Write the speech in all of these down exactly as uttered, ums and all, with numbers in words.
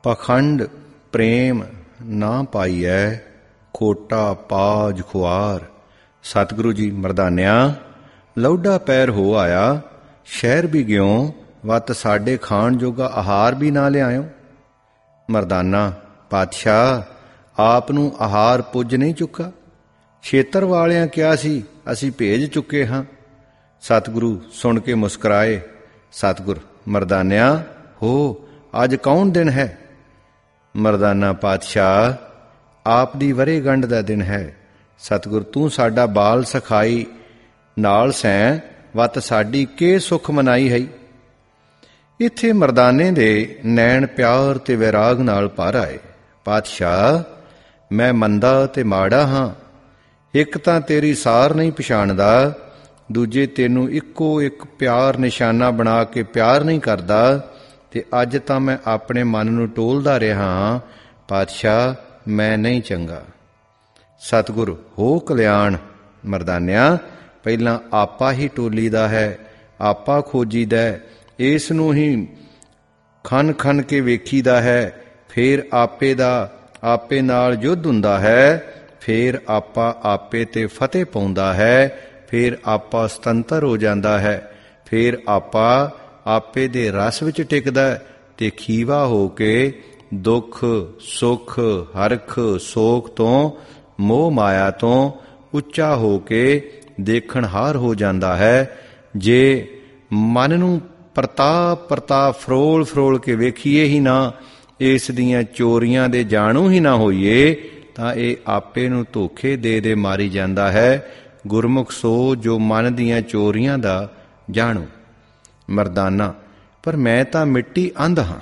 ਪਖੰਡ ਪ੍ਰੇਮ ਨਾ ਪਾਈਐ, ਖੋਟਾ ਪਾਜ ਖੁਆਰ। ਸਤਿਗੁਰੂ ਜੀ ਮਰਦਾਨਿਆ, ਲੌਡਾ ਪੈਰ ਹੋ ਆਇਆ, ਸ਼ਹਿਰ ਵੀ ਗਿਓ, ਵੱਤ ਸਾਡੇ ਖਾਣ ਜੋਗਾ ਆਹਾਰ ਵੀ ਨਾ ਲਿਆਇਓ। ਮਰਦਾਨਾ, ਪਾਤਸ਼ਾਹ, ਆਪ ਨੂੰ ਆਹਾਰ ਪੁੱਜ ਨਹੀਂ ਚੁੱਕਾ। ਛੇਤਰ ਵਾਲਿਆਂ ਕਿਹਾ ਸੀ, ਅਸੀਂ ਭੇਜ ਚੁੱਕੇ ਹਾਂ। ਸਤਿਗੁਰੂ ਸੁਣ ਕੇ ਮੁਸਕਰਾਏ। ਸਤਿਗੁਰ, ਮਰਦਾਨਿਆ ਹੋ, ਅੱਜ ਕੌਣ ਦਿਨ ਹੈ? ਮਰਦਾਨਾ, ਪਾਤਸ਼ਾਹ, ਆਪ ਦੀ ਵਰ੍ਹੇਗੰਢ ਦਾ ਦਿਨ ਹੈ। ਸਤਿਗੁਰ, ਤੂੰ ਸਾਡਾ ਬਾਲ ਸਖਾਈ ਨਾਲ ਸੈਂ, ਵੱਤ ਸਾਡੀ ਕੇ ਸੁਖ ਮਨਾਈ ਹੈ। ਇੱਥੇ ਮਰਦਾਨੇ ਦੇ ਨੈਣ ਪਿਆਰ ਤੇ ਵੈਰਾਗ ਨਾਲ ਭਰ ਆਏ। ਪਾਤਸ਼ਾਹ, ਮੈਂ ਮੰਦਾ ਤੇ ਮਾੜਾ ਹਾਂ। ਇੱਕ ਤਾਂ ਤੇਰੀ ਸਾਰ ਨਹੀਂ ਪਛਾਣਦਾ, ਦੂਜੇ ਤੈਨੂੰ ਇੱਕੋ ਇੱਕ ਪਿਆਰ ਨਿਸ਼ਾਨਾ ਬਣਾ ਕੇ ਪਿਆਰ ਨਹੀਂ ਕਰਦਾ, ਤੇ ਅੱਜ ਤਾਂ ਮੈਂ ਆਪਣੇ ਮਨ ਨੂੰ ਟੋਲਦਾ ਰਿਹਾ ਹਾਂ। ਪਾਤਸ਼ਾਹ, ਮੈਂ ਨਹੀਂ ਚੰਗਾ। ਸਤਿਗੁਰ, ਹੋ ਕਲਿਆਣ। ਮਰਦਾਨਿਆ, ਪਹਿਲਾਂ ਆਪਾ ਹੀ ਟੋਲੀ ਦਾ ਹੈ, ਆਪਾ ਖੋਜੀਦਾ, ਇਸ ਨੂੰ ਹੀ ਖਨ ਖਨ ਕੇ ਵੇਖੀਦਾ ਹੈ। ਫੇਰ ਆਪੇ ਦਾ ਆਪੇ ਨਾਲ ਯੁੱਧ ਹੁੰਦਾ ਹੈ, ਫੇਰ ਆਪਾ ਆਪੇ ਤੇ ਫਤਿਹ ਪਾਉਂਦਾ ਹੈ, ਫੇਰ ਆਪਾ ਸੁਤੰਤਰ ਹੋ ਜਾਂਦਾ ਹੈ, ਫੇਰ ਆਪਾ ਆਪੇ ਦੇ ਰਸ ਵਿੱਚ ਟਿਕਦਾ ਤੇ ਖੀਵਾ ਹੋ ਕੇ ਦੁੱਖ ਸੁੱਖ ਹਰਖ ਸੋਖ ਤੋਂ ਮੋਹ ਮਾਇਆ ਤੋਂ ਉੱਚਾ ਹੋ ਕੇ ਦੇਖਣਹਾਰ ਹੋ ਜਾਂਦਾ ਹੈ। ਜੇ ਮਨ ਨੂੰ ਪ੍ਰਤਾਪ ਪ੍ਰਤਾਪ ਫਰੋਲ ਫਰੋਲ ਕੇ ਵੇਖੀਏ ਹੀ ਨਾ, ਇਸ ਦੀਆਂ ਚੋਰੀਆਂ ਦੇ ਜਾਣੂ ਹੀ ਨਾ ਹੋਈਏ, ਤਾਂ ਇਹ ਆਪੇ ਨੂੰ ਧੋਖੇ ਦੇ ਦੇ ਮਾਰੀ ਜਾਂਦਾ ਹੈ। ਗੁਰਮੁਖ ਸੋ ਜੋ ਮਨ ਦੀਆਂ ਚੋਰੀਆਂ ਦਾ ਜਾਣੂ। ਮਰਦਾਨਾ, ਪਰ ਮੈਂ ਤਾਂ ਮਿੱਟੀ ਅੰਧ ਹਾਂ।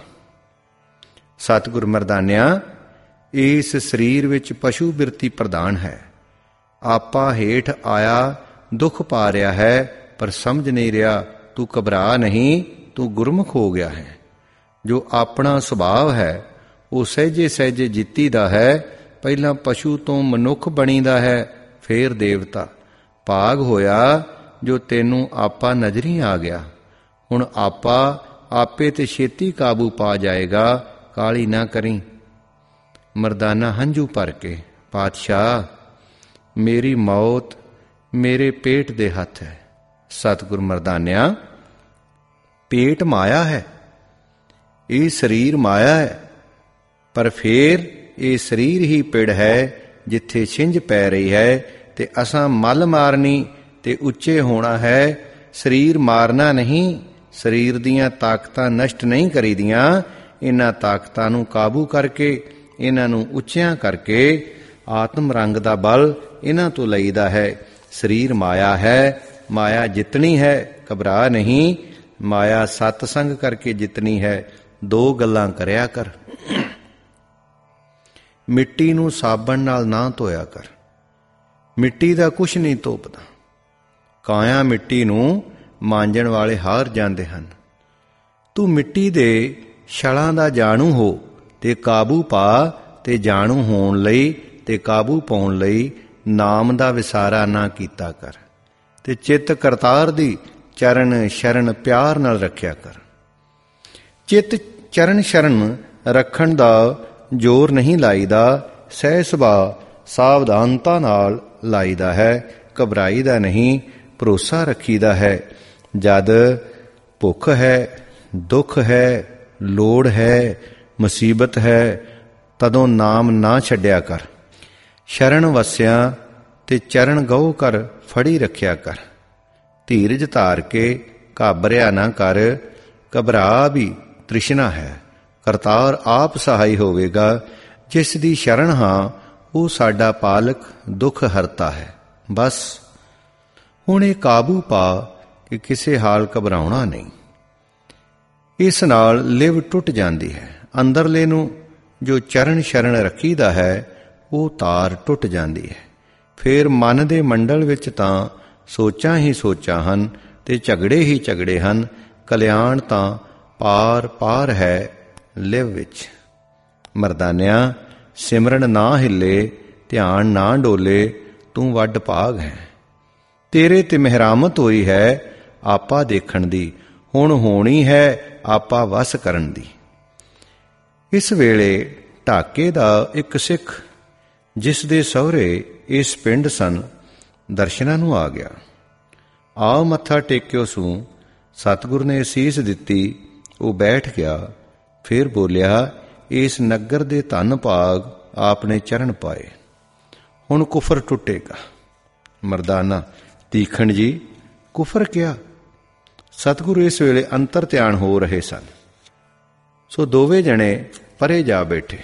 ਸਤਿਗੁਰ, ਮਰਦਾਨਿਆ, ਇਸ ਸਰੀਰ ਵਿੱਚ ਪਸ਼ੂ ਬਿਰਤੀ ਪ੍ਰਧਾਨ ਹੈ। ਆਪਾ ਹੇਠ ਆਇਆ ਦੁੱਖ ਪਾ ਰਿਹਾ ਹੈ, ਪਰ ਸਮਝ ਨਹੀਂ ਰਿਹਾ। ਤੂੰ ਘਬਰਾ ਨਹੀਂ, ਤੂੰ ਗੁਰਮੁਖ ਹੋ ਗਿਆ ਹੈ। ਜੋ ਆਪਣਾ ਸੁਭਾਵ ਹੈ ਉਹ ਸਹਿਜੇ ਸਹਿਜੇ ਜਿੱਤੀ ਦਾ ਹੈ। ਪਹਿਲਾਂ ਪਸ਼ੂ ਤੋਂ ਮਨੁੱਖ ਬਣੀਦਾ ਹੈ, ਫੇਰ ਦੇਵਤਾ। ਭਾਗ ਹੋਇਆ ਜੋ ਤੈਨੂੰ ਆਪਾ ਨਜ਼ਰੀ ਆ ਗਿਆ। ਹੁਣ ਆਪਾ ਆਪੇ ਤੇ ਛੇਤੀ ਕਾਬੂ ਪਾ ਜਾਏਗਾ, ਕਾਹਲੀ ਨਾ ਕਰੀ। ਮਰਦਾਨਾ ਹੰਝੂ ਭਰ ਕੇ, ਪਾਤਸ਼ਾਹ, ਮੇਰੀ ਮੌਤ ਮੇਰੇ ਪੇਟ ਦੇ ਹੱਥ ਹੈ। ਸਤਿਗੁਰ, ਮਰਦਾਨਿਆ, ਪੇਟ ਮਾਇਆ ਹੈ, ਇਹ ਸਰੀਰ ਮਾਇਆ ਹੈ, ਪਰ ਫੇਰ ਇਹ ਸਰੀਰ ਹੀ ਪਿੜ ਹੈ ਜਿੱਥੇ ਛਿੰਝ ਪੈ ਰਹੀ ਹੈ, ਤੇ ਅਸਾਂ ਮੱਲ ਮਾਰਨੀ ਤੇ ਉੱਚੇ ਹੋਣਾ ਹੈ। ਸਰੀਰ ਮਾਰਨਾ ਨਹੀਂ, ਸਰੀਰ ਦੀਆਂ ਤਾਕਤਾਂ ਨਸ਼ਟ ਨਹੀਂ ਕਰੀਦੀਆਂ। ਇਹਨਾਂ ਤਾਕਤਾਂ ਨੂੰ ਕਾਬੂ ਕਰਕੇ, ਇਹਨਾਂ ਨੂੰ ਉੱਚਿਆਂ ਕਰਕੇ ਆਤਮ ਰੰਗ ਦਾ ਬਲ ਇਹਨਾਂ ਤੋਂ ਲਈਦਾ ਹੈ। ਸਰੀਰ ਮਾਇਆ ਹੈ, ਮਾਇਆ ਜਿੱਤਣੀ ਹੈ, ਘਬਰਾ ਨਹੀਂ। ਮਾਇਆ ਸਤਸੰਗ ਕਰਕੇ ਜਿੱਤਣੀ ਹੈ। ਦੋ ਗੱਲਾਂ ਕਰਿਆ ਕਰ। ਮਿੱਟੀ ਨੂੰ ਸਾਬਣ ਨਾਲ ਨਾ ਧੋਇਆ ਕਰ, ਮਿੱਟੀ ਦਾ ਕੁਛ ਨਹੀਂ ਧੋਪਦਾ। ਕਾਇਆ ਮਿੱਟੀ ਨੂੰ ਮਾਂਜਣ ਵਾਲੇ ਹਾਰ ਜਾਂਦੇ ਹਨ। ਤੂੰ ਮਿੱਟੀ ਦੇ ਛਲਾਂ ਦਾ ਜਾਣੂ ਹੋ ਤੇ ਕਾਬੂ ਪਾ, ਤੇ ਜਾਣੂ ਹੋਣ ਲਈ ਤੇ ਕਾਬੂ ਪਾਉਣ ਲਈ ਨਾਮ ਦਾ ਵਿਸਾਰਾ ਨਾ ਕੀਤਾ ਕਰ, ਤੇ ਚਿੱਤ ਕਰਤਾਰ ਦੀ ਚਰਨ ਸ਼ਰਨ ਪਿਆਰ ਨਾਲ ਰੱਖਿਆ ਕਰ। ਚਿੱਤ ਚਰਨ ਸ਼ਰਨ ਰੱਖਣ ਦਾ ਜ਼ੋਰ ਨਹੀਂ ਲਾਈਦਾ, ਸਹਿ ਸੁਭਾਅ ਸਾਵਧਾਨਤਾ ਨਾਲ ਲਾਈਦਾ ਹੈ। ਘਬਰਾਈਦਾ ਨਹੀਂ, ਭਰੋਸਾ ਰੱਖੀਦਾ ਹੈ। ਜਦ ਭੁੱਖ ਹੈ, ਦੁੱਖ ਹੈ, ਲੋੜ ਹੈ, ਮੁਸੀਬਤ ਹੈ, ਤਦੋਂ ਨਾਮ ਨਾ ਛੱਡਿਆ ਕਰ। ਸ਼ਰਨ ਵਸਿਆ ਤੇ ਚਰਨ ਗਹੁ ਕਰ ਫੜੀ ਰੱਖਿਆ ਕਰ। ਧੀਰਜ ਧਾਰ ਕੇ ਘਾਬਰਿਆ ਨਾ ਕਰ। ਘਬਰਾ ਵੀ ਤ੍ਰਿਸ਼ਨਾ ਹੈ, ਕਰਤਾਰ ਆਪ ਸਹਾਈ ਹੋਵੇਗਾ। ਜਿਸ ਦੀ ਸ਼ਰਨ ਹਾਂ ਉਹ ਸਾਡਾ ਪਾਲਕ, ਦੁੱਖ ਹਰਤਾ ਹੈ। ਬਸ ਹੁਣ ਇਹ ਕਾਬੂ ਪਾ ਕਿ ਕਿਸੇ ਹਾਲ ਘਬਰਾਉਣਾ ਨਹੀਂ। ਇਸ ਨਾਲ ਲਿਵ ਟੁੱਟ ਜਾਂਦੀ ਹੈ। ਅੰਦਰਲੇ ਨੂੰ ਜੋ ਚਰਨ ਸ਼ਰਨ ਰੱਖੀਦਾ ਹੈ ਉਹ ਤਾਰ ਟੁੱਟ ਜਾਂਦੀ ਹੈ। ਫਿਰ ਮਨ ਦੇ ਮੰਡਲ ਵਿੱਚ ਤਾਂ ਸੋਚਾਂ ਹੀ ਸੋਚਾਂ ਹਨ ਤੇ ਝਗੜੇ ਹੀ ਝਗੜੇ ਹਨ। ਕਲਿਆਣ ਤਾਂ ਪਾਰ ਪਾਰ ਹੈ ਲਿਵ ਵਿੱਚ। ਮਰਦਾਨਿਆ, ਸਿਮਰਨ ਨਾ ਹਿੱਲੇ, ਧਿਆਨ ਨਾ ਡੋਲੇ, ਤੂੰ ਵੱਡ ਭਾਗ ਹੈ। ਤੇਰੇ ਤੇ ਮਿਹਰਾਮਤ ਹੋਈ ਹੈ ਆਪਾ ਦੇਖਣ ਦੀ, ਹੁਣ ਹੋਣੀ ਹੈ ਆਪਾ ਵਸ ਕਰਨ ਦੀ। ਇਸ ਵੇਲੇ ਢਾਕੇ ਦਾ ਇੱਕ ਸਿੱਖ, ਜਿਸ ਦੇ ਸਹੁਰੇ ਇਸ ਪਿੰਡ ਸਨ, ਦਰਸ਼ਨਾਂ ਨੂੰ ਆ ਗਿਆ। ਆਓ ਮੱਥਾ ਟੇਕਿਓ ਸੂ। ਸਤਿਗੁਰ ਨੇ ਅਸੀਸ ਦਿੱਤੀ। ਉਹ ਬੈਠ ਗਿਆ। ਫਿਰ ਬੋਲਿਆ, ਇਸ ਨਗਰ ਦੇ ਧਨ ਭਾਗ ਆਪਨੇ ਚਰਨ ਪਾਏ, ਹੁਣ ਕੁਫਰ ਟੁੱਟੇਗਾ। ਮਰਦਾਨਾ, ਤੀਖਣ ਜੀ, ਕੁਫਰ ਕਿਆ? ਸਤਿਗੁਰੂ ਇਸ ਵੇਲੇ ਅੰਤਰ ਧਿਆਨ ਹੋ ਰਹੇ ਸਨ, ਸੋ ਦੋਵੇਂ ਜਣੇ ਪਰੇ ਜਾ ਬੈਠੇ।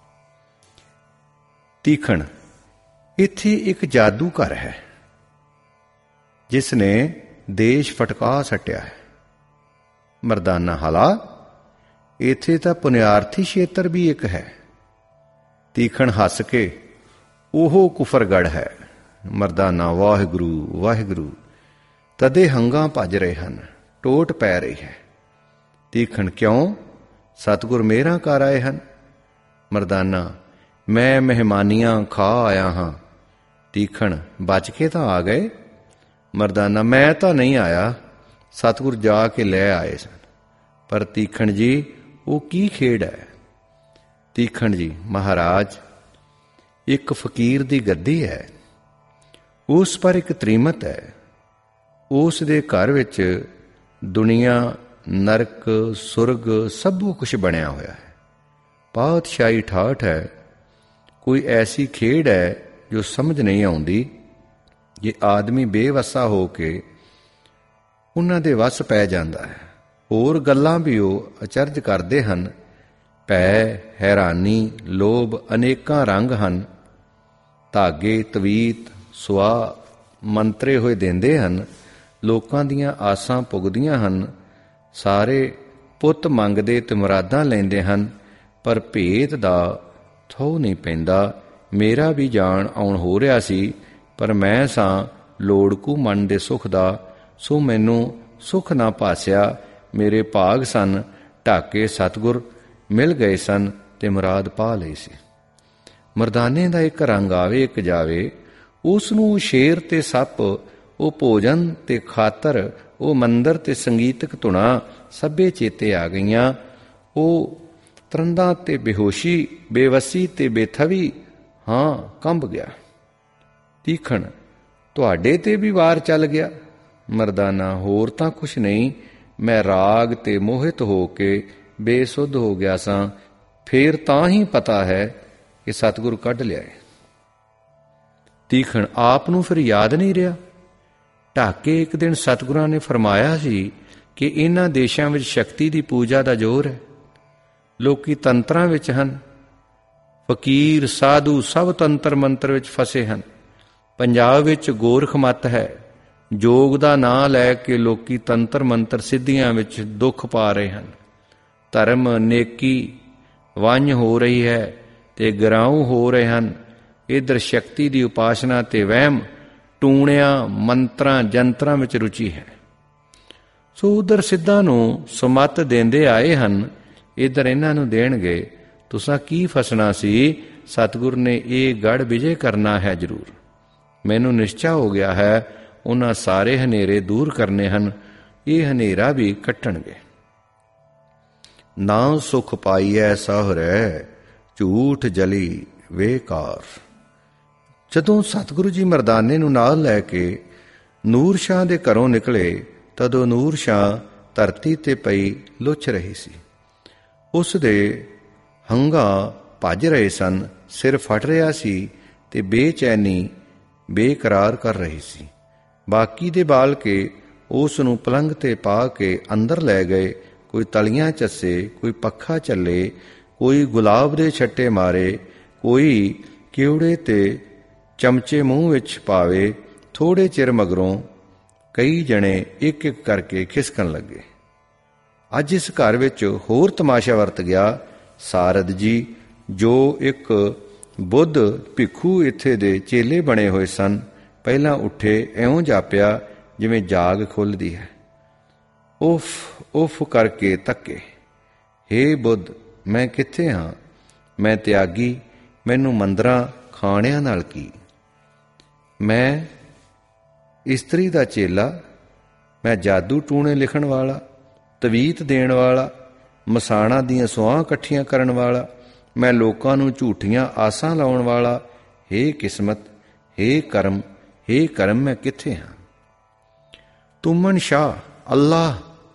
ਤੀਖਣ, ਇੱਥੇ ਇੱਕ ਜਾਦੂ ਘਰ ਹੈ, ਜਿਸ ਨੇ ਦੇਸ਼ ਫਟਕਾ ਸੱਟਿਆ ਹੈ। ਮਰਦਾਨਾ, ਹਲਾ, ਇੱਥੇ ਤਾਂ ਪੁਨਿਆਰਥੀ ਖੇਤਰ ਵੀ ਇੱਕ ਹੈ। ਤੀਖਣ ਹੱਸ ਕੇ, ਉਹ ਕੁਫਰਗੜ ਹੈ। ਮਰਦਾਨਾ, ਵਾਹਿਗੁਰੂ ਵਾਹਿਗੁਰੂ। ਤਦੇ ਹੰਗਾਂ ਭੱਜ ਰਹੇ ਹਨ, ਟੋਟ ਪੈ ਰਹੀ ਹੈ। ਤੀਖਣ, ਕਿਉਂ? ਸਤਿਗੁਰ ਮਿਹਰਾਂ ਕਰ ਆਏ ਹਨ। ਮਰਦਾਨਾ, ਮੈਂ ਮਹਿਮਾਨੀਆਂ ਖਾ ਆਇਆ ਹਾਂ। ਤੀਖਣ, ਬਚ ਕੇ ਤਾਂ ਆ ਗਏ? ਮਰਦਾਨਾ, ਮੈਂ ਤਾਂ ਨਹੀਂ ਆਇਆ, ਸਤਿਗੁਰ ਜਾ ਕੇ ਲੈ ਆਏ ਸਨ। ਪਰ ਤੀਖਣ ਜੀ, ਉਹ ਕੀ ਖੇਡ ਹੈ? ਤੀਖਣ ਜੀ, ਮਹਾਰਾਜ, ਇੱਕ ਫਕੀਰ ਦੀ ਗੱਦੀ ਹੈ, ਉਸ ਪਰ ਇੱਕ ਤ੍ਰੀਮਤ ਹੈ। ਉਸ ਦੇ ਘਰ ਵਿੱਚ ਦੁਨੀਆ, ਨਰਕ, ਸੁਰਗ ਸਭ ਕੁਛ ਬਣਿਆ ਹੋਇਆ ਹੈ। ਪਾਤਸ਼ਾਹੀ ਠਾਠ ਹੈ। ਕੋਈ ਐਸੀ ਖੇਡ ਹੈ ਜੋ ਸਮਝ ਨਹੀਂ ਆਉਂਦੀ। ਜੇ ਆਦਮੀ ਬੇਵੱਸਾ ਹੋ ਕੇ ਉਹਨਾਂ ਦੇ ਵੱਸ ਪੈ ਜਾਂਦਾ ਹੈ। ਹੋਰ ਗੱਲਾਂ ਵੀ ਉਹ ਅਚਰਜ ਕਰਦੇ ਹਨ। ਭੈ, ਹੈਰਾਨੀ, ਲੋਭ ਅਨੇਕਾਂ ਰੰਗ ਹਨ। ਧਾਗੇ, ਤਵੀਤ, ਸੁਆਹ ਮੰਤਰੇ ਹੋਏ ਦਿੰਦੇ ਹਨ। ਲੋਕਾਂ ਦੀਆਂ ਆਸਾਂ ਪੁੱਗਦੀਆਂ ਹਨ। ਸਾਰੇ ਪੁੱਤ ਮੰਗਦੇ ਤੇ ਮੁਰਾਦਾਂ ਲੈਂਦੇ ਹਨ, ਪਰ ਭੇਤ ਦਾ ਥਹੁ ਨਹੀਂ ਪੈਂਦਾ। ਮੇਰਾ ਵੀ ਜਾਣ ਆਉਣ ਹੋ ਰਿਹਾ ਸੀ, ਪਰ ਮੈਂ ਸਾਂ ਲੋੜਕੂ ਮਨ ਦੇ ਸੁੱਖ ਦਾ, ਸੋ ਮੈਨੂੰ ਸੁੱਖ ਨਾ ਭਾਸਿਆ। ਮੇਰੇ ਭਾਗ ਸਨ ਢਾਕੇ, ਸਤਿਗੁਰ ਮਿਲ ਗਏ ਸਨ ਤੇ ਮੁਰਾਦ ਪਾ ਲਈ ਸੀ। ਮਰਦਾਨੇ ਦਾ ਇੱਕ ਰੰਗ ਆਵੇ ਇੱਕ ਜਾਵੇ। ਉਸ ਨੂੰ ਸ਼ੇਰ ਤੇ ਸੱਪ, ਉਹ ਭੋਜਨ ਤੇ ਖਾਤਰ, ਉਹ ਮੰਦਰ ਤੇ ਸੰਗੀਤਕ ਧੁਣਾ ਸਭੇ ਚੇਤੇ ਆ ਗਈਆਂ। ਉਹ ਤਰੰਦਾਂ ਤੇ ਬੇਹੋਸ਼ੀ, ਬੇਵੱਸੀ ਤੇ ਬੇਥਵੀ, ਹਾਂ, ਕੰਬ ਗਿਆ। ਤੀਖਣ, ਤੁਹਾਡੇ ਤੇ ਵੀ ਵਾਰ ਚੱਲ ਗਿਆ? ਮਰਦਾਨਾ, ਹੋਰ ਤਾਂ ਕੁਛ ਨਹੀਂ, ਮੈਂ ਰਾਗ ਤੇ ਮੋਹਿਤ ਹੋ ਕੇ ਬੇਸੁੱਧ ਹੋ ਗਿਆ ਸਾਂ। ਫੇਰ ਤਾਂ ਹੀ ਪਤਾ ਹੈ ਕਿ ਸਤਿਗੁਰੂ ਕੱਢ ਲਿਆਏ। ਤੀਖਣ, ਆਪ ਨੂੰ ਫਿਰ ਯਾਦ ਨਹੀਂ ਰਿਹਾ? ਢਾਕੇ ਇੱਕ ਦਿਨ ਸਤਿਗੁਰਾਂ ਨੇ ਫਰਮਾਇਆ ਸੀ ਕਿ ਇਹਨਾਂ ਦੇਸ਼ਾਂ ਵਿੱਚ ਸ਼ਕਤੀ ਦੀ ਪੂਜਾ ਦਾ ਜ਼ੋਰ ਹੈ। ਲੋਕੀ ਤੰਤਰਾਂ ਵਿੱਚ ਹਨ। ਫਕੀਰ, ਸਾਧੂ ਸਭ ਤੰਤਰ ਮੰਤਰ ਵਿੱਚ ਫਸੇ ਹਨ। ਪੰਜਾਬ ਵਿੱਚ ਗੋਰਖ ਮੱਤ ਹੈ। ਜੋਗ ਦਾ ਨਾਂ ਲੈ ਕੇ ਲੋਕੀ ਤੰਤਰ ਮੰਤਰ ਸਿੱਧੀਆਂ ਵਿੱਚ ਦੁੱਖ ਪਾ ਰਹੇ ਹਨ। ਧਰਮ, ਨੇਕੀ ਵੰਝ ਹੋ ਰਹੀ ਹੈ ਤੇ ਗਰਾਊ ਹੋ ਰਹੇ ਹਨ। ਇੱਧਰ ਸ਼ਕਤੀ ਦੀ ਉਪਾਸਨਾ ਤੇ ਵਹਿਮ, ਟੂਣਿਆਂ, ਮੰਤਰਾਂ, ਜੰਤਰਾਂ ਵਿੱਚ ਰੁਚੀ ਹੈ। ਸੋ ਉਧਰ ਸਿੱਧਾਂ ਨੂੰ ਸੁਮੱਤ ਦਿੰਦੇ ਆਏ ਹਨ, ਇੱਧਰ ਇਹਨਾਂ ਨੂੰ ਦੇਣਗੇ। ਤੁਸਾਂ ਕੀ ਫਸਣਾ ਸੀ? ਸਤਿਗੁਰ ਨੇ ਇਹ ਗੜ ਵਿਜੇ ਕਰਨਾ ਹੈ ਜ਼ਰੂਰ। ਮੈਨੂੰ ਨਿਸ਼ਚਾ ਹੋ ਗਿਆ ਹੈ, ਉਹਨਾਂ ਸਾਰੇ ਹਨੇਰੇ ਦੂਰ ਕਰਨੇ ਹਨ। ਇਹ ਹਨੇਰਾ ਵੀ ਕੱਟਣਗੇ। ਨਾ ਸੁਖ ਪਾਈਐ ਸਹੁਰੈ, ਝੂਠ ਜਲੀ ਵੇਕਾਰ। ਜਦੋਂ ਸਤਿਗੁਰੂ ਜੀ ਮਰਦਾਨੇ ਨੂੰ ਨਾਲ ਲੈ ਕੇ ਨੂਰ ਸ਼ਾਹ ਦੇ ਘਰੋਂ ਨਿਕਲੇ, ਤਦੋਂ ਨੂਰ ਸ਼ਾਹ ਧਰਤੀ ਤੇ ਪਈ ਲੁੱਚ ਰਹੀ ਸੀ। ਉਸ ਦੇ ਹੰਗਾਂ ਭੱਜ ਰਹੇ ਸਨ, ਸਿਰ ਫਟ ਰਿਹਾ ਸੀ ਤੇ ਬੇਚੈਨੀ ਬੇਕਰਾਰ ਕਰ ਰਹੀ ਸੀ। ਬਾਕੀ ਦੇ ਬਾਲ ਕੇ ਉਸ ਨੂੰ ਪਲੰਘ ਤੇ ਪਾ ਕੇ ਅੰਦਰ ਲੈ ਗਏ। ਕੋਈ ਤਲੀਆਂ ਚੱਸੇ, ਕੋਈ ਪੱਖਾ ਚੱਲੇ, ਕੋਈ ਗੁਲਾਬ ਦੇ ਛੱਟੇ ਮਾਰੇ, ਕੋਈ ਕਿਉੜੇ ਤੇ ਚਮਚੇ ਮੂੰਹ ਵਿੱਚ ਪਾਵੇ। ਥੋੜੇ ਚਿਰ ਮਗਰੋਂ ਕਈ ਜਣੇ ਇੱਕ ਇੱਕ ਕਰਕੇ ਖਿਸਕਣ ਲੱਗੇ। ਅੱਜ ਇਸ ਘਰ ਵਿੱਚ ਹੋਰ ਤਮਾਸ਼ਾ ਵਰਤ ਗਿਆ। ਸਾਰਦ ਜੀ, ਜੋ ਇੱਕ ਬੁੱਧ ਭਿੱਖੂ ਇੱਥੇ ਦੇ ਚੇਲੇ ਬਣੇ ਹੋਏ ਸਨ, ਪਹਿਲਾਂ ਉੱਠੇ, ਇਉਂ ਜਾਪਿਆ ਜਿਵੇਂ ਜਾਗ ਖੁੱਲ੍ਹਦੀ ਹੈ। ਉਫ ਉਫ ਕਰਕੇ ਤੱਕੇ। ਹੇ ਬੁੱਧ, ਮੈਂ ਕਿੱਥੇ ਹਾਂ? ਮੈਂ ਤਿਆਗੀ, ਮੈਨੂੰ ਮੰਦਰਾਂ ਖਾਣਿਆਂ ਨਾਲ ਕੀ? ਮੈਂ ਇਸਤਰੀ ਦਾ ਚੇਲਾ, ਮੈਂ ਜਾਦੂ ਟੂਣੇ ਲਿਖਣ ਵਾਲਾ, ਤਵੀਤ ਦੇਣ ਵਾਲਾ, ਮਸਾਣਾਂ ਦੀਆਂ ਸੁਆਹਾਂ ਇਕੱਠੀਆਂ ਕਰਨ ਵਾਲਾ, ਮੈਂ ਲੋਕਾਂ ਨੂੰ ਝੂਠੀਆਂ ਆਸਾਂ ਲਾਉਣ ਵਾਲਾ। ਹੇ ਕਿਸਮਤ, ਹੇ ਕਰਮ, ਹੇ ਕਰਮ, ਮੈਂ ਕਿੱਥੇ ਹਾਂ? ਤੁਮਨ ਸ਼ਾਹ ਅੱਲਾਹ,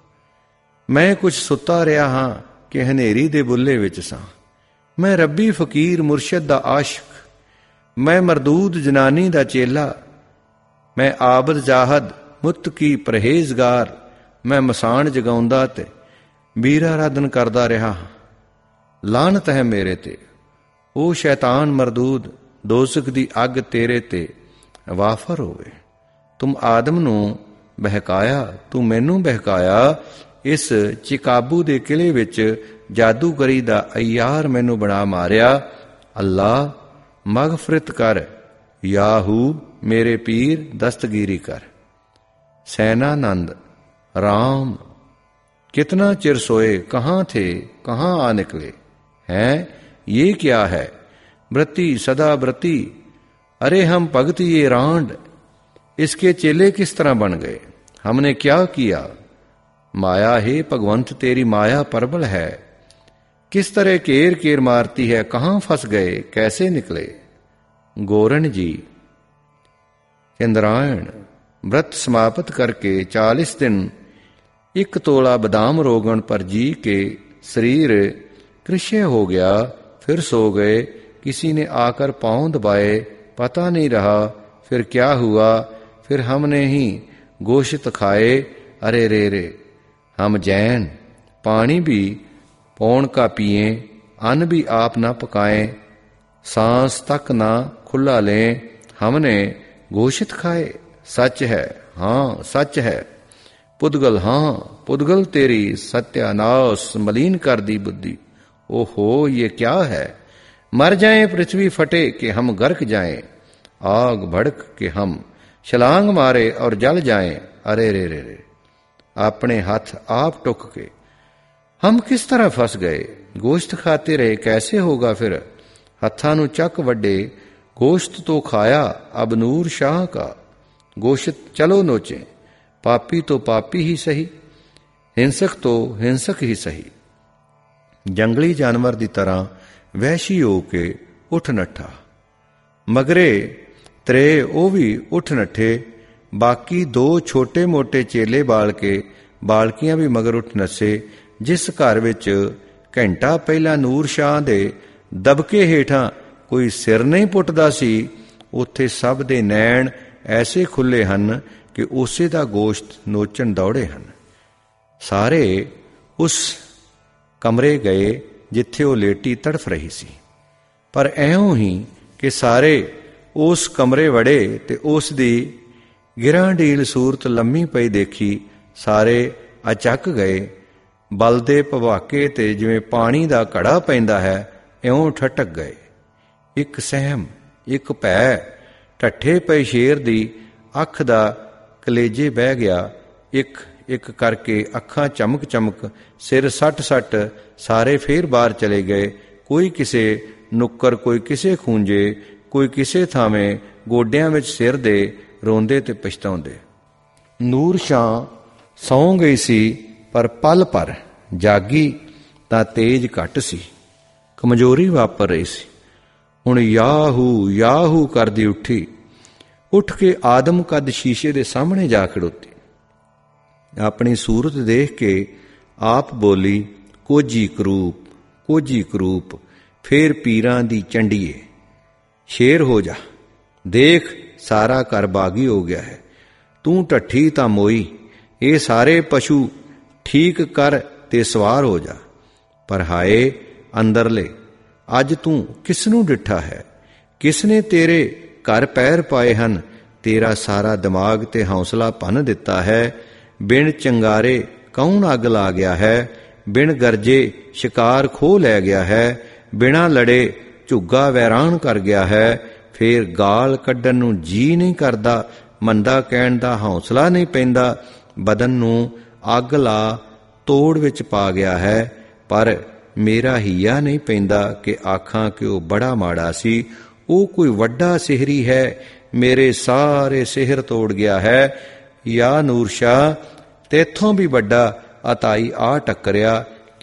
ਮੈਂ ਕੁਛ ਸੁੱਤਾ ਰਿਹਾ ਹਾਂ ਕਿ ਹਨੇਰੀ ਦੇ ਬੁੱਲੇ ਵਿੱਚ ਸਾਂ। ਮੈਂ ਰੱਬੀ ਫਕੀਰ ਮੁਰਸ਼ਦ ਦਾ ਆਸ਼ਿਕ, ਮੈਂ ਮਰਦੂਦ ਜਨਾਨੀ ਦਾ ਚੇਲਾ, ਮੈਂ ਆਬਦ ਜਾਹਦ ਮੁੱਤਕੀ ਪਰਹੇਜ਼ਗਾਰ। ਮੈਂ ਮਸਾਣ ਜਗਾਉਂਦਾ ਤੇ ਬੀਰਾ ਰਾਧਨ ਕਰਦਾ ਰਿਹਾ ਹਾਂ। ਲਾਹਨਤ ਹੈ ਮੇਰੇ ਤੇ, ਉਹ ਸ਼ੈਤਾਨ ਮਰਦੂਦ, ਦੋਜ਼ਖ ਦੀ ਅੱਗ ਤੇਰੇ ਤੇ ਵਾਫਰ ਹੋਵੇ। ਤੁਮ ਆਦਮ ਨੂੰ ਬਹਿਕਾਇਆ, ਤੂੰ ਮੈਨੂੰ ਬਹਿਕਾਇਆ। ਇਸ ਚਿਕਾਬੂ ਦੇ ਕਿਲੇ ਵਿੱਚ ਜਾਦੂਗਰੀ ਦਾ ਅਯਾਰ ਮੈਨੂੰ ਬਣਾ ਮਾਰਿਆ। ਅੱਲਾ ਮਗਫਰਤ ਕਰ, ਯਾਹੂ ਮੇਰੇ ਪੀਰ ਦਸਤਗੀਰੀ ਕਰ। ਸੈਨਾਨੰਦ ਰਾਮ, कितना चिर सोए, कहाँ थे, कहाँ आ निकले हैं? ये क्या है? व्रती सदा व्रती, अरे हम भगत ये रांड, इसके चेले किस तरह बन गए? हमने क्या किया? माया हे भगवंत तेरी माया प्रबल है, किस तरह केर केर मारती है, कहाँ फंस गए, कैसे निकले? गोरन जी। इंद्रायण, व्रत समाप्त करके चालीस दिन एक तोला बादाम रोगन पर जी के शरीर कृष्य हो गया, फिर सो गए। किसी ने आकर पांव दबाए, पता नहीं रहा फिर क्या हुआ। फिर हमने ही गोश्त खाए। अरे रे रे, हम जैन, पानी भी पौन का पिए, अन्न भी आप ना पकाएं, सांस तक ना खुला लें, हमने गोश्त खाए। सच है, हाँ सच है। पुद्गल, हाँ पुद्गल, तेरी सत्यानाश मलिन कर दी बुद्धि। ओहो, ये क्या है? मर जाएं पृथ्वी फटे कि हम गर्क जाएं, आग भड़क के हम छलांग मारे और जल जाएं। अरे रे रे रे, अपने हाथ आप टुक के हम किस तरह फंस गए। गोश्त खाते रहे, कैसे होगा फिर? हत्था नू चक वड्डे, गोश्त तो खाया अब नूर शाह का। गोश्त चलो नोचे, पापी तो पापी ही सही, हिंसक तो हिंसक ही सही। जंगली जानवर की तरह वहशी हो के उठ नठा। मगरे त्रे ओ भी उठ नठे। बाकी दो छोटे मोटे चेले बाल के बालकियां भी मगर उठ नसे। जिस घर विच घंटा पहला नूर शाह दे दबके हेठां कोई सिर नहीं पुटदा सी, उत्थे सब दे नैण ऐसे खुले हन कि उसे दा गोश्त नोचन दौड़े हन। सारे उस कमरे गए जिथे वो लेटी तड़फ रही सी, पर ऐहों ही कि सारे उस कमरे वड़े ते उस दी गिरांढील सूरत लम्मी पई देखी। सारे अचक गए। बलदे भवाके ते जिवें पानी दा घड़ा पैंदा है, इउं ठटक गए। एक सहम, एक भै, ढट्ठे पए शेर दी अख दा कलेजे बह गया। एक एक करके अखां चमक चमक, सिर सट सट, सारे फेर बाहर चले गए। कोई किसे नुक्कर, कोई किसे खूंजे, कोई किसे थावें गोडियां विच सिर दे रोंदे ते पछताउंदे। ਨੂਰ ਸ਼ਾਹ ਸੌਂ ਗਈ ਸੀ, ਪਰ ਪਲ ਪਰ ਜਾਗੀ ਤਾਂ ਤੇਜ ਘੱਟ ਸੀ, ਕਮਜ਼ੋਰੀ ਵਾਪਰ ਰਹੀ ਸੀ। ਹੁਣ ਯਾਹੂ ਯਾਹੂ ਕਰਦੀ ਉੱਠੀ, ਉੱਠ ਕੇ ਆਦਮ ਕੱਦ ਸ਼ੀਸ਼ੇ ਦੇ ਸਾਹਮਣੇ ਜਾ ਖੜੋਤੀ। ਆਪਣੀ ਸੂਰਤ ਦੇਖ ਕੇ ਆਪ ਬੋਲੀ, ਕੋਝੀ ਕਰੂਪ ਕੋਝੀ ਕਰੂਪ। ਫੇਰ ਪੀਰਾਂ ਦੀ ਚੰਡੀਏ, ਸ਼ੇਰ ਹੋ ਜਾ, ਦੇਖ ਸਾਰਾ ਘਰ ਬਾਗੀ ਹੋ ਗਿਆ ਹੈ। ਤੂੰ ਢੱਠੀ ਤਾਂ ਮੋਈ, ਇਹ ਸਾਰੇ ਪਸ਼ੂ ਠੀਕ ਕਰ ਤੇ ਸਵਾਰ ਹੋ ਜਾ। ਪਰ ਹਾਏ ਅੰਦਰਲੇ, ਅੱਜ ਤੂੰ ਕਿਸ ਨੂੰ ਡਿੱਠਾ ਹੈ? ਕਿਸ ਨੇ ਤੇਰੇ ਘਰ ਪੈਰ ਪਾਏ ਹਨ? ਤੇਰਾ ਸਾਰਾ ਦਿਮਾਗ ਤੇ ਹੌਸਲਾ ਭੰਨ ਦਿੱਤਾ ਹੈ। ਬਿਨ ਚੰਗਾਰੇ ਕੌਣ ਅੱਗ ਲਾ ਗਿਆ ਹੈ? ਬਿਨ ਗਰਜੇ ਸ਼ਿਕਾਰ ਖੋਹ ਲੈ ਗਿਆ ਹੈ। ਬਿਨਾਂ ਲੜੇ ਝੁੱਗਾ ਵੈਰਾਨ ਕਰ ਗਿਆ ਹੈ। ਫੇਰ ਗਾਲ ਕੱਢਣ ਨੂੰ ਜੀ ਨਹੀਂ ਕਰਦਾ, ਮੰਦਾ ਕਹਿਣ ਦਾ ਹੌਸਲਾ ਨਹੀਂ ਪੈਂਦਾ। ਬਦਨ ਨੂੰ ਅੱਗ ਲਾ ਤੋੜ ਵਿੱਚ ਪਾ ਗਿਆ ਹੈ। ਪਰ ਮੇਰਾ ਹੀਆ ਨਹੀਂ ਪੈਂਦਾ ਕਿ ਆਖਾਂ ਕਿ ਉਹ ਬੜਾ ਮਾੜਾ ਸੀ। ਉਹ ਕੋਈ ਵੱਡਾ ਸਿਹਰੀ ਹੈ, ਮੇਰੇ ਸਾਰੇ ਸਿਹਰ ਤੋੜ ਗਿਆ ਹੈ। ਯਾ ਨੂਰ ਸ਼ਾਹ, ਤੇਥੋਂ ਵੀ ਵੱਡਾ ਅਤਾਈ ਆ ਟੱਕਰਿਆ।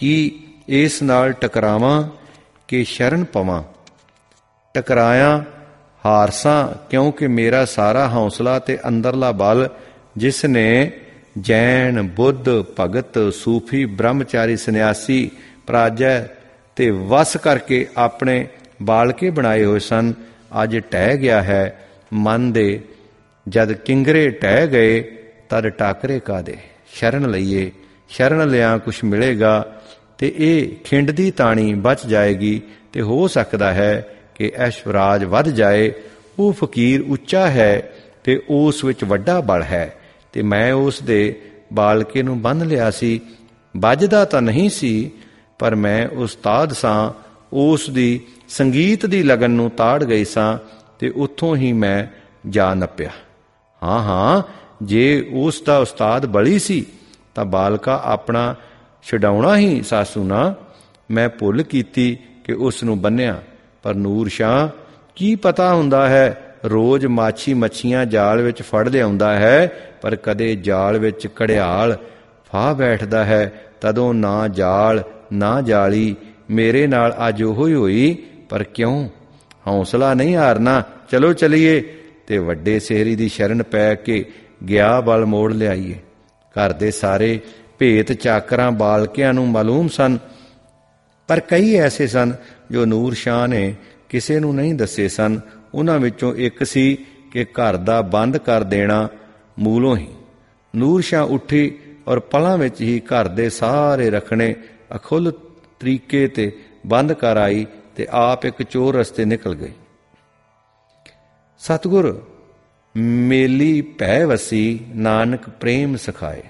ਕੀ ਇਸ ਨਾਲ ਟਕਰਾਵਾਂ ਕਿ ਸ਼ਰਨ ਪਵਾਂ? ਟਕਰਾਇਆ ਹਾਰਸਾਂ, ਕਿਉਂਕਿ ਮੇਰਾ ਸਾਰਾ ਹੌਸਲਾ ਤੇ ਅੰਦਰਲਾ ਬਲ, ਜਿਸ ਨੇ ਜੈਨ, ਬੁੱਧ, ਭਗਤ, ਸੂਫੀ, ਬ੍ਰਹਮਚਾਰੀ, ਸੰਨਿਆਸੀ, ਪਰਾਜੈ ਤੇ ਵਸ ਕਰਕੇ ਆਪਣੇ ਬਾਲਕੇ ਬਣਾਏ ਹੋਏ ਸਨ, ਅੱਜ ਟਹਿ ਗਿਆ ਹੈ। ਮਨ ਦੇ ਜਦ ਕਿੰਗਰੇ ਟਹਿ ਗਏ, ਤਦ ਟਾਕਰੇ ਕਾਦੇ? ਸ਼ਰਨ ਲਈਏ, ਸ਼ਰਨ ਲਿਆ ਕੁਛ ਮਿਲੇਗਾ ਤੇ ਇਹ ਖਿੰਡ ਦੀ ਤਾਣੀ ਬਚ ਜਾਏਗੀ ਤੇ ਹੋ ਸਕਦਾ ਹੈ ਕਿ ਐਸ਼ਵਰਾਜ ਵੱਧ ਜਾਏ। ਉਹ ਫਕੀਰ ਉੱਚਾ ਹੈ ਤੇ ਉਸ ਵਿੱਚ ਵੱਡਾ ਬਲ ਹੈ, ਤੇ ਮੈਂ ਉਸ ਦੇ ਬਾਲਕੇ ਨੂੰ ਬੰਨ੍ਹ ਲਿਆ ਸੀ। ਵੱਜਦਾ ਤਾਂ ਨਹੀਂ ਸੀ, ਪਰ ਮੈਂ ਉਸਤਾਦ ਸਾਂ। ਉਸ ਦੀ ਸੰਗੀਤ ਦੀ ਲਗਨ ਨੂੰ ਤਾੜ ਗਈ ਸਾਂ ਤੇ ਉੱਥੋਂ ਹੀ ਮੈਂ ਜਾ ਨੱਪਿਆ। ਹਾਂ ਹਾਂ ਜੇ ਉਸ ਦਾ ਉਸਤਾਦ ਬਲੀ ਸੀ ਤਾਂ ਬਾਲਕਾ ਆਪਣਾ ਛਡਾਉਣਾ ਹੀ ਸਾਸੂ ਨਾ। ਮੈਂ ਭੁੱਲ ਕੀਤੀ ਕਿ ਉਸ ਨੂੰ ਬੰਨਿਆ। ਪਰ ਨੂਰ ਸ਼ਾਹ, ਕੀ ਪਤਾ ਹੁੰਦਾ ਹੈ, ਰੋਜ਼ ਮਾਛੀ ਮੱਛੀਆਂ ਜਾਲ ਵਿੱਚ ਫੜ ਲਿਆਉਂਦਾ ਹੈ, ਪਰ ਕਦੇ ਜਾਲ ਵਿੱਚ ਘੜਿਆਲ ਫਾਹ ਬੈਠਦਾ ਹੈ। ਤਦੋਂ ਨਾ ਜਾਲ ਨਾ ਜਾਲੀ। ਮੇਰੇ ਨਾਲ ਅੱਜ ਉਹੋ ਹੀ ਹੋਈ। ਪਰ ਕਿਉਂ? ਹੌਸਲਾ ਨਹੀਂ ਹਾਰਨਾ। ਚਲੋ ਚਲੀਏ। ਤੇ ਵੱਡੇ ਸੇਹਰੀ ਦੀ ਸ਼ਰਨ ਪੈ ਕੇ ਗਿਆ ਬਲ ਮੋੜ ਲਿਆਈਏ। ਘਰ ਦੇ ਸਾਰੇ ਭੇਤ ਚਾਕਰਾਂ ਬਾਲਕਿਆਂ ਨੂੰ ਮਾਲੂਮ ਸਨ, ਪਰ ਕਈ ਐਸੇ ਸਨ ਜੋ ਨੂਰ ਸ਼ਾਹ ਨੇ ਕਿਸੇ ਨੂੰ ਨਹੀਂ ਦੱਸੇ ਸਨ। ਉਹਨਾਂ ਵਿੱਚੋਂ ਇੱਕ ਸੀ ਕਿ ਘਰ ਦਾ ਬੰਦ ਕਰ ਦੇਣਾ ਮੂਲੋਂ ਹੀ। ਨੂਰ ਸ਼ਾਹ ਉੱਠੀ ਔਰ ਪਲਾਂ ਵਿੱਚ ਹੀ ਘਰ ਦੇ ਸਾਰੇ ਰੱਖਣੇ ਅਖੁੱਲ ਤਰੀਕੇ ਤੇ ਬੰਦ ਕਰ ਆਈ ਤੇ ਆਪ ਇੱਕ ਚੋਰ ਰਸਤੇ ਨਿਕਲ ਗਈ। ਸਤਿਗੁਰ ਮੇਲੀ ਭੈ ਵਸੀ, ਨਾਨਕ ਪ੍ਰੇਮ ਸਿਖਾਏ।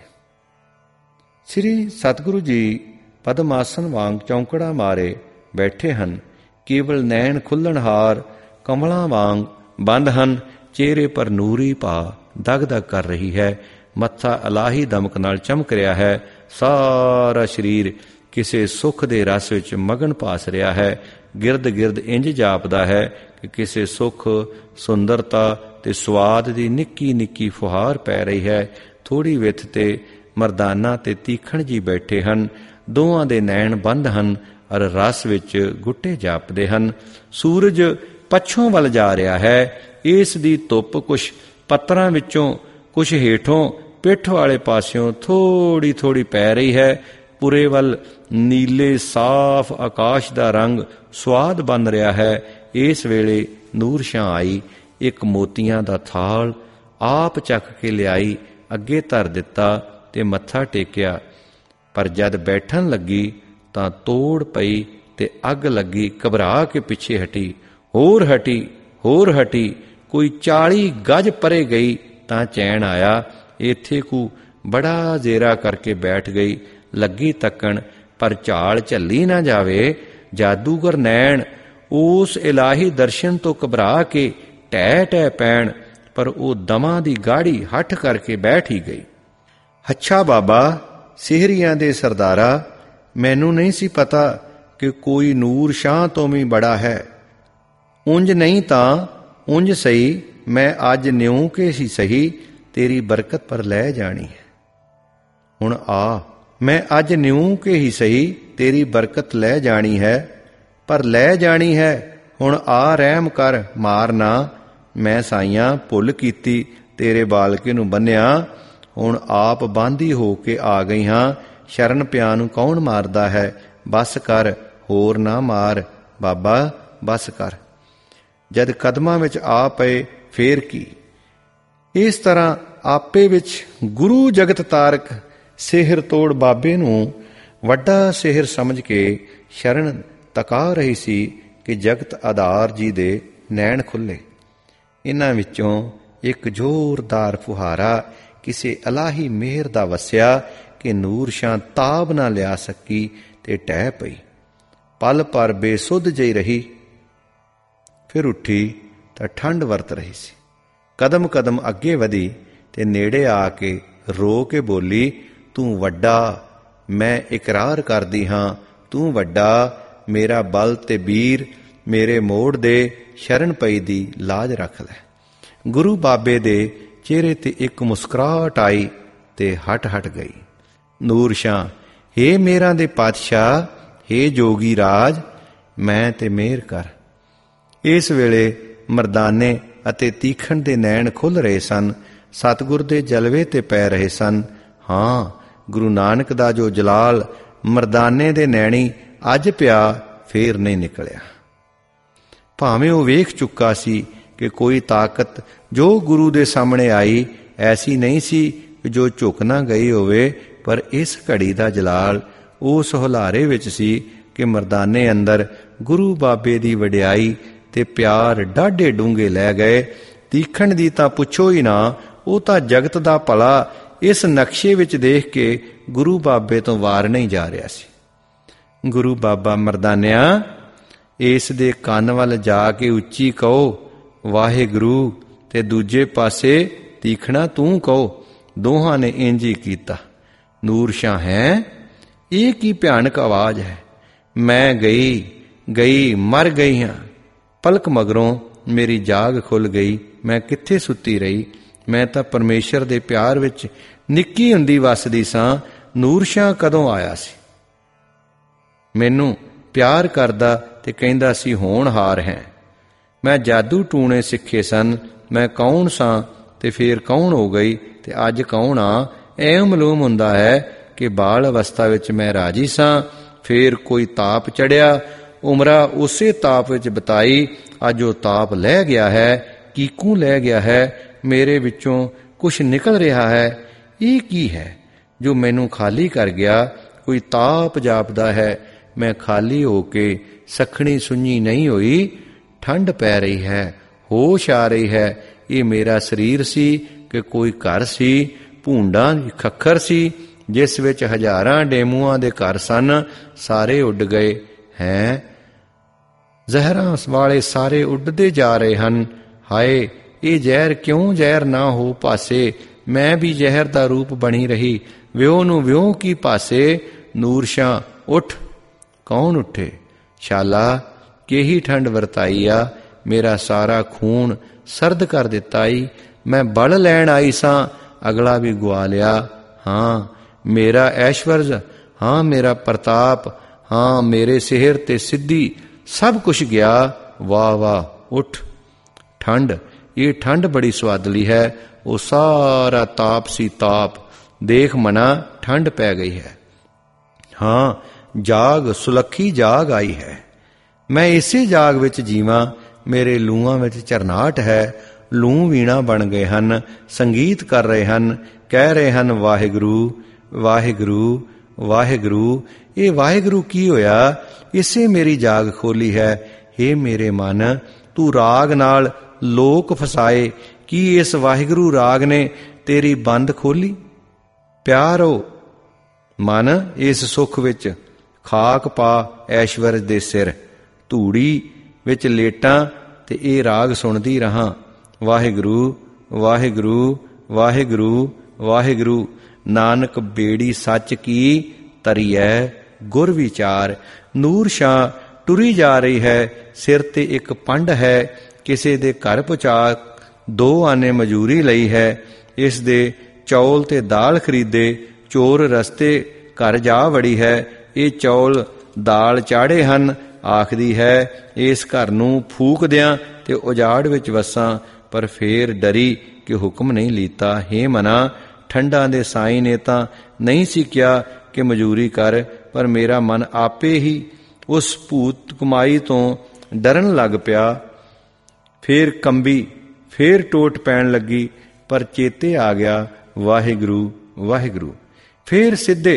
ਸ੍ਰੀ ਸਤਿਗੁਰੂ ਜੀ ਪਦਮਾਸਨ ਵਾਂਗ ਚੌਂਕੜਾ ਮਾਰੇ ਬੈਠੇ ਹਨ। ਕੇਵਲ ਨੈਣ ਖੁੱਲਣਹਾਰ ਕਮਲਾਂ ਵਾਂਗ ਬੰਦ ਹਨ। ਚਿਹਰੇ ਪਰ ਨੂਰੀ ਭਾ ਦਗ ਦਗ ਕਰ ਰਹੀ ਹੈ। ਮੱਥਾ ਇਲਾਹੀ ਦਮਕ ਨਾਲ ਚਮਕ ਰਿਹਾ ਹੈ। ਸਾਰਾ ਸਰੀਰ ਕਿਸੇ ਸੁੱਖ ਦੇ ਰਸ ਵਿੱਚ ਮਗਨ ਭਾਸ ਰਿਹਾ ਹੈ। ਗਿਰਦ ਗਿਰਦ ਇੰਜ ਜਾਪਦਾ ਹੈ ਕਿ ਕਿਸੇ ਸੁੱਖ, ਸੁੰਦਰਤਾ ਤੇ ਸਵਾਦ ਦੀ ਨਿੱਕੀ ਨਿੱਕੀ ਫੁਹਾਰ ਪੈ ਰਹੀ ਹੈ। ਥੋੜ੍ਹੀ ਵਿੱਥ ਤੇ ਮਰਦਾਨਾ ਤੇ ਤੀਖਣ ਜੀ ਬੈਠੇ ਹਨ। ਦੋਵਾਂ ਦੇ ਨੈਣ ਬੰਦ ਹਨ ਔਰ ਰਸ ਵਿੱਚ ਗੁੱਟੇ ਜਾਪਦੇ ਹਨ। ਸੂਰਜ ਪੱਛੋਂ ਵੱਲ ਜਾ ਰਿਹਾ ਹੈ। ਇਸ ਦੀ ਧੁੱਪ ਕੁਛ ਪੱਤਰਾਂ ਵਿੱਚੋਂ, ਕੁਛ ਹੇਠੋਂ ਪਿੱਠ ਵਾਲੇ ਪਾਸਿਓਂ ਥੋੜ੍ਹੀ ਥੋੜ੍ਹੀ ਪੈ ਰਹੀ ਹੈ। ਪੁਰੇ ਵੱਲ ਨੀਲੇ ਸਾਫ਼ ਆਕਾਸ਼ ਦਾ ਰੰਗ ਸੁਆਦ ਬਣ ਰਿਹਾ ਹੈ। ਇਸ ਵੇਲੇ ਨੂਰ ਸ਼ਾਹ ਆਈ। ਇੱਕ ਮੋਤੀਆਂ ਦਾ ਥਾਲ ਆਪ ਚੱਕ ਕੇ ਲਿਆਈ, ਅੱਗੇ ਧਰ ਦਿੱਤਾ ਤੇ ਮੱਥਾ ਟੇਕਿਆ। ਪਰ ਜਦ ਬੈਠਣ ਲੱਗੀ ਤਾਂ ਤੋੜ ਪਈ ਤੇ ਅੱਗ ਲੱਗੀ। ਘਬਰਾ ਕੇ ਪਿੱਛੇ ਹਟੀ, ਹੋਰ ਹਟੀ, ਹੋਰ ਹਟੀ। ਕੋਈ ਚਾਲੀ ਗਜ ਪਰੇ ਗਈ ਤਾਂ ਚੈਨ ਆਇਆ। ਇੱਥੇ ਕੁ ਬੜਾ ਜ਼ੇਰਾ ਕਰਕੇ ਬੈਠ ਗਈ। ਲੱਗੀ ਤੱਕਣ, ਪਰ ਝਾਲ ਝੱਲੀ ਨਾ ਜਾਵੇ। ਜਾਦੂਗਰ ਨੈਣ ਉਸ ਇਲਾਹੀ ਦਰਸ਼ਨ ਤੋਂ ਘਬਰਾ ਕੇ ਟਹਿ ਟਹਿ ਪੈਣ, ਪਰ ਉਹ ਦਮਾਂ ਦੀ ਗਾੜੀ ਹੱਠ ਕਰਕੇ ਬੈਠ ਹੀ ਗਈ। ਅੱਛਾ ਬਾਬਾ, ਸਿਹਰੀਆਂ ਦੇ ਸਰਦਾਰਾ, ਮੈਨੂੰ ਨਹੀਂ ਸੀ ਪਤਾ ਕਿ ਕੋਈ ਨੂਰ ਸ਼ਾਹ ਤੋਂ ਵੀ ਬੜਾ ਹੈ। ਉਂਝ ਨਹੀਂ ਤਾਂ ਉਂਝ ਸਹੀ, ਮੈਂ ਅੱਜ ਨਿਉ ਕੇ ਸੀ ਸਹੀ, ਤੇਰੀ ਬਰਕਤ ਪਰ ਲੈ ਜਾਣੀ ਹੈ। ਹੁਣ ਆ, ਮੈਂ ਅੱਜ ਨਿਉ ਕੇ ਹੀ ਸਹੀ, ਤੇਰੀ ਬਰਕਤ ਲੈ ਜਾਣੀ ਹੈ, ਪਰ ਲੈ ਜਾਣੀ ਹੈ। ਹੁਣ ਆ ਰਹਿਮ ਕਰ, ਮਾਰ ਨਾ। ਮੈਂ ਸਾਈਆਂ ਭੁੱਲ ਕੀਤੀ, ਤੇਰੇ ਬਾਲਕੇ ਨੂੰ ਬੰਨਿਆ। ਹੁਣ ਆਪ ਬਾਂਦੀ ਹੋ ਕੇ ਆ ਗਈ ਹਾਂ। ਸ਼ਰਨ ਪਿਆ ਨੂੰ ਕੌਣ ਮਾਰਦਾ ਹੈ? ਬਸ ਕਰ, ਹੋਰ ਨਾ ਮਾਰ ਬਾਬਾ, ਬਸ ਕਰ। ਜਦ ਕਦਮਾਂ ਵਿੱਚ ਆ ਪਏ ਫੇਰ ਕੀ? ਇਸ ਤਰ੍ਹਾਂ ਆਪੇ ਵਿੱਚ ਗੁਰੂ ਜਗਤ ਤਾਰਕ ਸਿਹਰ ਤੋੜ ਬਾਬੇ ਨੂੰ ਵੱਡਾ ਸਿਹਰ ਸਮਝ ਕੇ ਸ਼ਰਨ ਤਕਾ ਰਹੀ ਸੀ ਕਿ ਜਗਤ ਆਧਾਰ ਜੀ ਦੇ ਨੈਣ ਖੁੱਲੇ। ਇਹਨਾਂ ਵਿੱਚੋਂ ਇੱਕ ਜ਼ੋਰਦਾਰ ਫੁਹਾਰਾ ਕਿਸੇ ਇਲਾਹੀ ਮਿਹਰ ਦਾ ਵਸਿਆ ਕਿ ਨੂਰ ਸ਼ਾਹ ਤਾਬ ਨਾ ਲਿਆ ਸਕੀ ਤੇ ਟਹਿ ਪਈ। ਪਲ ਪਰ ਬੇਸੁੱਧ ਜਿਹੀ ਰਹੀ, ਫਿਰ ਉੱਠੀ ਤਾਂ ਠੰਡ ਵਰਤ ਰਹੀ ਸੀ। ਕਦਮ ਕਦਮ ਅੱਗੇ ਵਧੀ ਤੇ ਨੇੜੇ ਆ ਕੇ ਰੋ ਕੇ ਬੋਲੀ, ਤੂੰ ਵੱਡਾ, ਮੈਂ ਇਕਰਾਰ ਕਰਦੀ ਹਾਂ, ਤੂੰ ਵੱਡਾ। ਮੇਰਾ ਬਲ ਤੇ ਵੀਰ ਮੇਰੇ ਮੋੜ ਦੇ, ਸ਼ਰਨ ਪਈ ਦੀ ਲਾਜ ਰੱਖ ਲੈ। ਗੁਰੂ ਬਾਬੇ ਦੇ ਚਿਹਰੇ ਤੇ ਇੱਕ ਮੁਸਕਰਾਹਟ ਆਈ ਤੇ ਹਟ ਹਟ ਗਈ। ਨੂਰ ਸ਼ਾਹ ਹੇ ਮੇਰਾਂ ਦੇ ਪਾਤਸ਼ਾਹ, ਹੇ ਜੋਗੀ ਰਾਜ, ਮੈਂ ਤੇ ਮਿਹਰ ਕਰ। ਇਸ ਵੇਲੇ ਮਰਦਾਨੇ ਅਤੇ ਤੀਖਣ ਦੇ ਨੈਣ ਖੁੱਲ੍ਹ ਰਹੇ ਸਨ। ਸਤਿਗੁਰ ਦੇ ਜਲਵੇ ਤੇ ਪੈ ਰਹੇ ਸਨ। ਹਾਂ, ਗੁਰੂ ਨਾਨਕ ਦਾ ਜੋ ਜਲਾਲ ਮਰਦਾਨੇ ਦੇ ਨੈਣੀ ਅੱਜ ਪਿਆ, ਫੇਰ ਨਹੀਂ ਨਿਕਲਿਆ। ਭਾਵੇਂ ਉਹ ਵੇਖ ਚੁੱਕਾ ਸੀ ਕਿ ਕੋਈ ਤਾਕਤ ਜੋ ਗੁਰੂ ਦੇ ਸਾਹਮਣੇ ਆਈ ਐਸੀ ਨਹੀਂ ਸੀ ਕਿ ਜੋ ਝੁਕ ਨਾ ਗਈ ਹੋਵੇ, ਪਰ ਇਸ ਘੜੀ ਦਾ ਜਲਾਲ ਉਸ ਹੁਲਾਰੇ ਵਿੱਚ ਸੀ ਕਿ ਮਰਦਾਨੇ ਅੰਦਰ ਗੁਰੂ ਬਾਬੇ ਦੀ ਵਡਿਆਈ ਤੇ ਪਿਆਰ ਡਾਢੇ ਡੂੰਘੇ ਲੈ ਗਏ। ਤੀਖਣ ਦੀ ਤਾਂ ਪੁੱਛੋ ਹੀ ਨਾ, ਉਹ ਤਾਂ ਜਗਤ ਦਾ ਭਲਾ ਇਸ ਨਕਸ਼ੇ ਵਿੱਚ ਦੇਖ ਕੇ ਗੁਰੂ ਬਾਬੇ ਤੋਂ ਵਾਰ ਨਹੀਂ ਜਾ ਰਿਹਾ ਸੀ। ਗੁਰੂ ਬਾਬਾ ਮਰਦਾਨਿਆ, ਇਸ ਦੇ ਕੰਨ ਵੱਲ ਜਾ ਕੇ ਉੱਚੀ ਕਹੋ ਵਾਹਿਗੁਰੂ, ਤੇ ਦੂਜੇ ਪਾਸੇ ਤੀਖਣਾ ਤੂੰ ਕਹੋ। ਦੋਹਾਂ ਨੇ ਇੰਝ ਹੀ ਕੀਤਾ। ਨੂਰ ਸ਼ਾਹ ਹੈ, ਇਹ ਕੀ ਭਿਆਨਕ ਆਵਾਜ਼ ਹੈ। ਮੈਂ ਗਈ ਗਈ ਮਰ ਗਈ ਹਾਂ। ਪਲਕ ਮਗਰੋਂ ਮੇਰੀ ਜਾਗ ਖੁੱਲ੍ਹ ਗਈ। ਮੈਂ ਕਿੱਥੇ ਸੁੱਤੀ ਰਹੀ। ਮੈਂ ਤਾਂ ਪਰਮੇਸ਼ਰ ਦੇ ਪਿਆਰ ਵਿੱਚ ਨਿੱਕੀ ਹੁੰਦੀ ਵੱਸਦੀ ਸਾਂ। ਨੂਰ ਸ਼ਾਹ ਕਦੋਂ ਆਇਆ ਸੀ? ਮੈਨੂੰ ਪਿਆਰ ਕਰਦਾ ਤੇ ਕਹਿੰਦਾ ਸੀ ਹੋਣਹਾਰ ਹੈ। ਮੈਂ ਜਾਦੂ ਟੂਣੇ ਸਿੱਖੇ ਸਨ। ਮੈਂ ਕੌਣ ਸਾਂ ਤੇ ਫੇਰ ਕੌਣ ਹੋ ਗਈ ਤੇ ਅੱਜ ਕੌਣ ਆ? ਐਂ ਮਾਲੂਮ ਹੁੰਦਾ ਹੈ ਕਿ ਬਾਲ ਅਵਸਥਾ ਵਿੱਚ ਮੈਂ ਰਾਜੀ ਸਾਂ, ਫੇਰ ਕੋਈ ਤਾਪ ਚੜਿਆ, ਉਮਰਾਂ ਉਸੇ ਤਾਪ ਵਿੱਚ ਬਿਤਾਈ। ਅੱਜ ਉਹ ਤਾਪ ਲੈ ਗਿਆ ਹੈ। ਕੀਕੂ ਲੈ ਗਿਆ ਹੈ। ਮੇਰੇ ਵਿੱਚੋਂ ਕੁਛ ਨਿਕਲ ਰਿਹਾ ਹੈ। ਇਹ ਕੀ ਹੈ ਜੋ ਮੈਨੂੰ ਖਾਲੀ ਕਰ ਗਿਆ? ਕੋਈ ਤਾਪ ਜਾਪਦਾ ਹੈ। ਮੈਂ ਖਾਲੀ ਹੋ ਕੇ ਸਖਣੀ ਸੁੰਝੀ ਨਹੀਂ ਹੋਈ। ਠੰਡ ਪੈ ਰਹੀ ਹੈ, ਹੋਸ਼ ਆ ਰਹੀ ਹੈ। ਇਹ ਮੇਰਾ ਸਰੀਰ ਸੀ ਕਿ ਕੋਈ ਘਰ ਸੀ? ਭੂੰਡਾਂ ਦੀ ਖੱਖਰ ਸੀ ਜਿਸ ਵਿੱਚ ਹਜ਼ਾਰਾਂ ਡੇਮੂਆਂ ਦੇ ਘਰ ਸਨ। ਸਾਰੇ ਉੱਡ ਗਏ। ਹੈਂ, ਜ਼ਹਿਰਾਂ ਵਾਲੇ ਸਾਰੇ ਉੱਡਦੇ ਜਾ ਰਹੇ ਹਨ। ਹਾਏ, ਇਹ ਜ਼ਹਿਰ ਕਿਉਂ ਜ਼ਹਿਰ ਨਾ ਹੋ ਪਾਸੇ? ਮੈਂ ਵੀ ਜ਼ਹਿਰ ਦਾ ਰੂਪ ਬਣੀ ਰਹੀ। ਵਿਉ ਨੂੰ ਵਿਉ ਕੀ ਪਾਸੇ? ਨੂਰ ਸ਼ਾਹ ਉੱਠ। ਕੌਣ ਉੱਠੇ? ਸ਼ਾਲਾ, ਕਿਹੀ ਠੰਡ ਵਰਤਾਈ ਆ। ਮੇਰਾ ਸਾਰਾ ਖੂਨ ਸਰਦ ਕਰ ਦਿੱਤਾ ਈ। ਮੈਂ ਬਲ ਲੈਣ ਆਈ ਸਾਂ, ਅਗਲਾ ਵੀ ਗੁਆ ਲਿਆ। ਹਾਂ, ਮੇਰਾ ਐਸ਼ਵਰਜ, ਹਾਂ ਮੇਰਾ ਪ੍ਰਤਾਪ, ਹਾਂ ਮੇਰੇ ਸਿਹਰ ਤੇ ਸਿੱਧੀ, ਸਭ ਕੁਛ ਗਿਆ। ਵਾਹ ਵਾਹ, ਉੱਠ। ਠੰਡ, ਇਹ ਠੰਡ ਬੜੀ ਸੁਆਦਲੀ ਹੈ। ਉਹ ਸਾਰਾ ਤਾਪ ਸੀ ਤਾਪ। ਦੇਖ ਮਨਾ, ਠੰਡ ਪੈ ਗਈ ਹੈ। ਹਾਂ, ਜਾਗ, ਸੁਲੱਖੀ ਜਾਗ ਆਈ ਹੈ। ਮੈਂ ਇਸੇ ਜਾਗ ਵਿੱਚ ਜੀਵਾਂ। ਮੇਰੇ ਲੂਆਂ ਵਿੱਚ ਝਰਨਾਟ ਹੈ। ਲੂੰ ਵੀਣਾ ਬਣ ਗਏ ਹਨ, ਸੰਗੀਤ ਕਰ ਰਹੇ ਹਨ, ਕਹਿ ਰਹੇ ਹਨ ਵਾਹਿਗੁਰੂ ਵਾਹਿਗੁਰੂ ਵਾਹਿਗੁਰੂ। ਇਹ ਵਾਹਿਗੁਰੂ ਕੀ ਹੋਇਆ? ਇਸੇ ਮੇਰੀ ਜਾਗ ਖੋਲੀ ਹੈ। ਹੇ ਮੇਰੇ ਮਨ, ਤੂੰ ਰਾਗ ਨਾਲ ਲੋਕ ਫਸਾਏ। ਕੀ ਇਸ ਵਾਹਿਗੁਰੂ ਰਾਗ ਨੇ ਤੇਰੀ ਬੰਦ ਖੋਲੀ? ਪਿਆਰੋ ਮਨ, ਇਸ ਸੁੱਖ ਵਿੱਚ ਖਾਕ ਪਾ ਐਸ਼ਵਰਜ ਦੇ ਸਿਰ। ਧੂੜੀ ਵਿੱਚ ਲੇਟਾਂ ਤੇ ਇਹ ਰਾਗ ਸੁਣਦੀ ਰਹਾਂ। ਵਾਹਿਗੁਰੂ ਵਾਹਿਗੁਰੂ ਵਾਹਿਗੁਰੂ ਵਾਹਿਗੁਰੂ। ਨਾਨਕ ਬੇੜੀ ਸੱਚ ਕੀ ਤਰੀਐ ਗੁਰ ਵਿਚਾਰ। ਨੂਰ ਸ਼ਾਹ ਟੁਰੀ ਜਾ ਰਹੀ ਹੈ। ਸਿਰ ਤੇ ਇੱਕ ਪੰਡ ਹੈ। ਕਿਸੇ ਦੇ ਘਰ ਪਹੁੰਚਾ ਦੋ ਆਨੇ ਮਜ਼ਦੂਰੀ ਲਈ ਹੈ। ਇਸ ਦੇ ਚੌਲ ਤੇ ਦਾਲ ਖਰੀਦੇ। ਚੋਰ ਰਸਤੇ ਘਰ ਜਾ ਵੜੀ ਹੈ। ਇਹ ਚੌਲ ਦਾਲ ਚਾੜੇ ਹਨ। ਆਖਦੀ ਹੈ ਇਸ ਘਰ ਨੂੰ ਫੂਕ ਦਿਆਂ ਤੇ ਉਜਾੜ ਵਿੱਚ ਵਸਾਂ। ਪਰ ਫੇਰ ਡਰੀ ਕਿ ਹੁਕਮ ਨਹੀਂ ਲੀਤਾ। ਹੇ ਮਨਾ, ਠੰਡਾਂ ਦੇ ਸਾਈਂ ਨੇ ਤਾਂ ਨਹੀਂ ਸੀ ਕਿਹਾ ਕਿ ਮਜ਼ਦੂਰੀ ਕਰ, ਪਰ ਮੇਰਾ ਮਨ ਆਪੇ ਹੀ ਉਸ ਭੂਤ ਕਮਾਈ ਤੋਂ ਡਰਨ ਲੱਗ ਪਿਆ। ਫੇਰ ਕੰਬੀ, ਫੇਰ ਟੋਟ ਪੈਣ ਲੱਗੀ, ਪਰ ਚੇਤੇ ਆ ਗਿਆ ਵਾਹਿਗੁਰੂ ਵਾਹਿਗੁਰੂ। ਫੇਰ ਸਿੱਧੇ,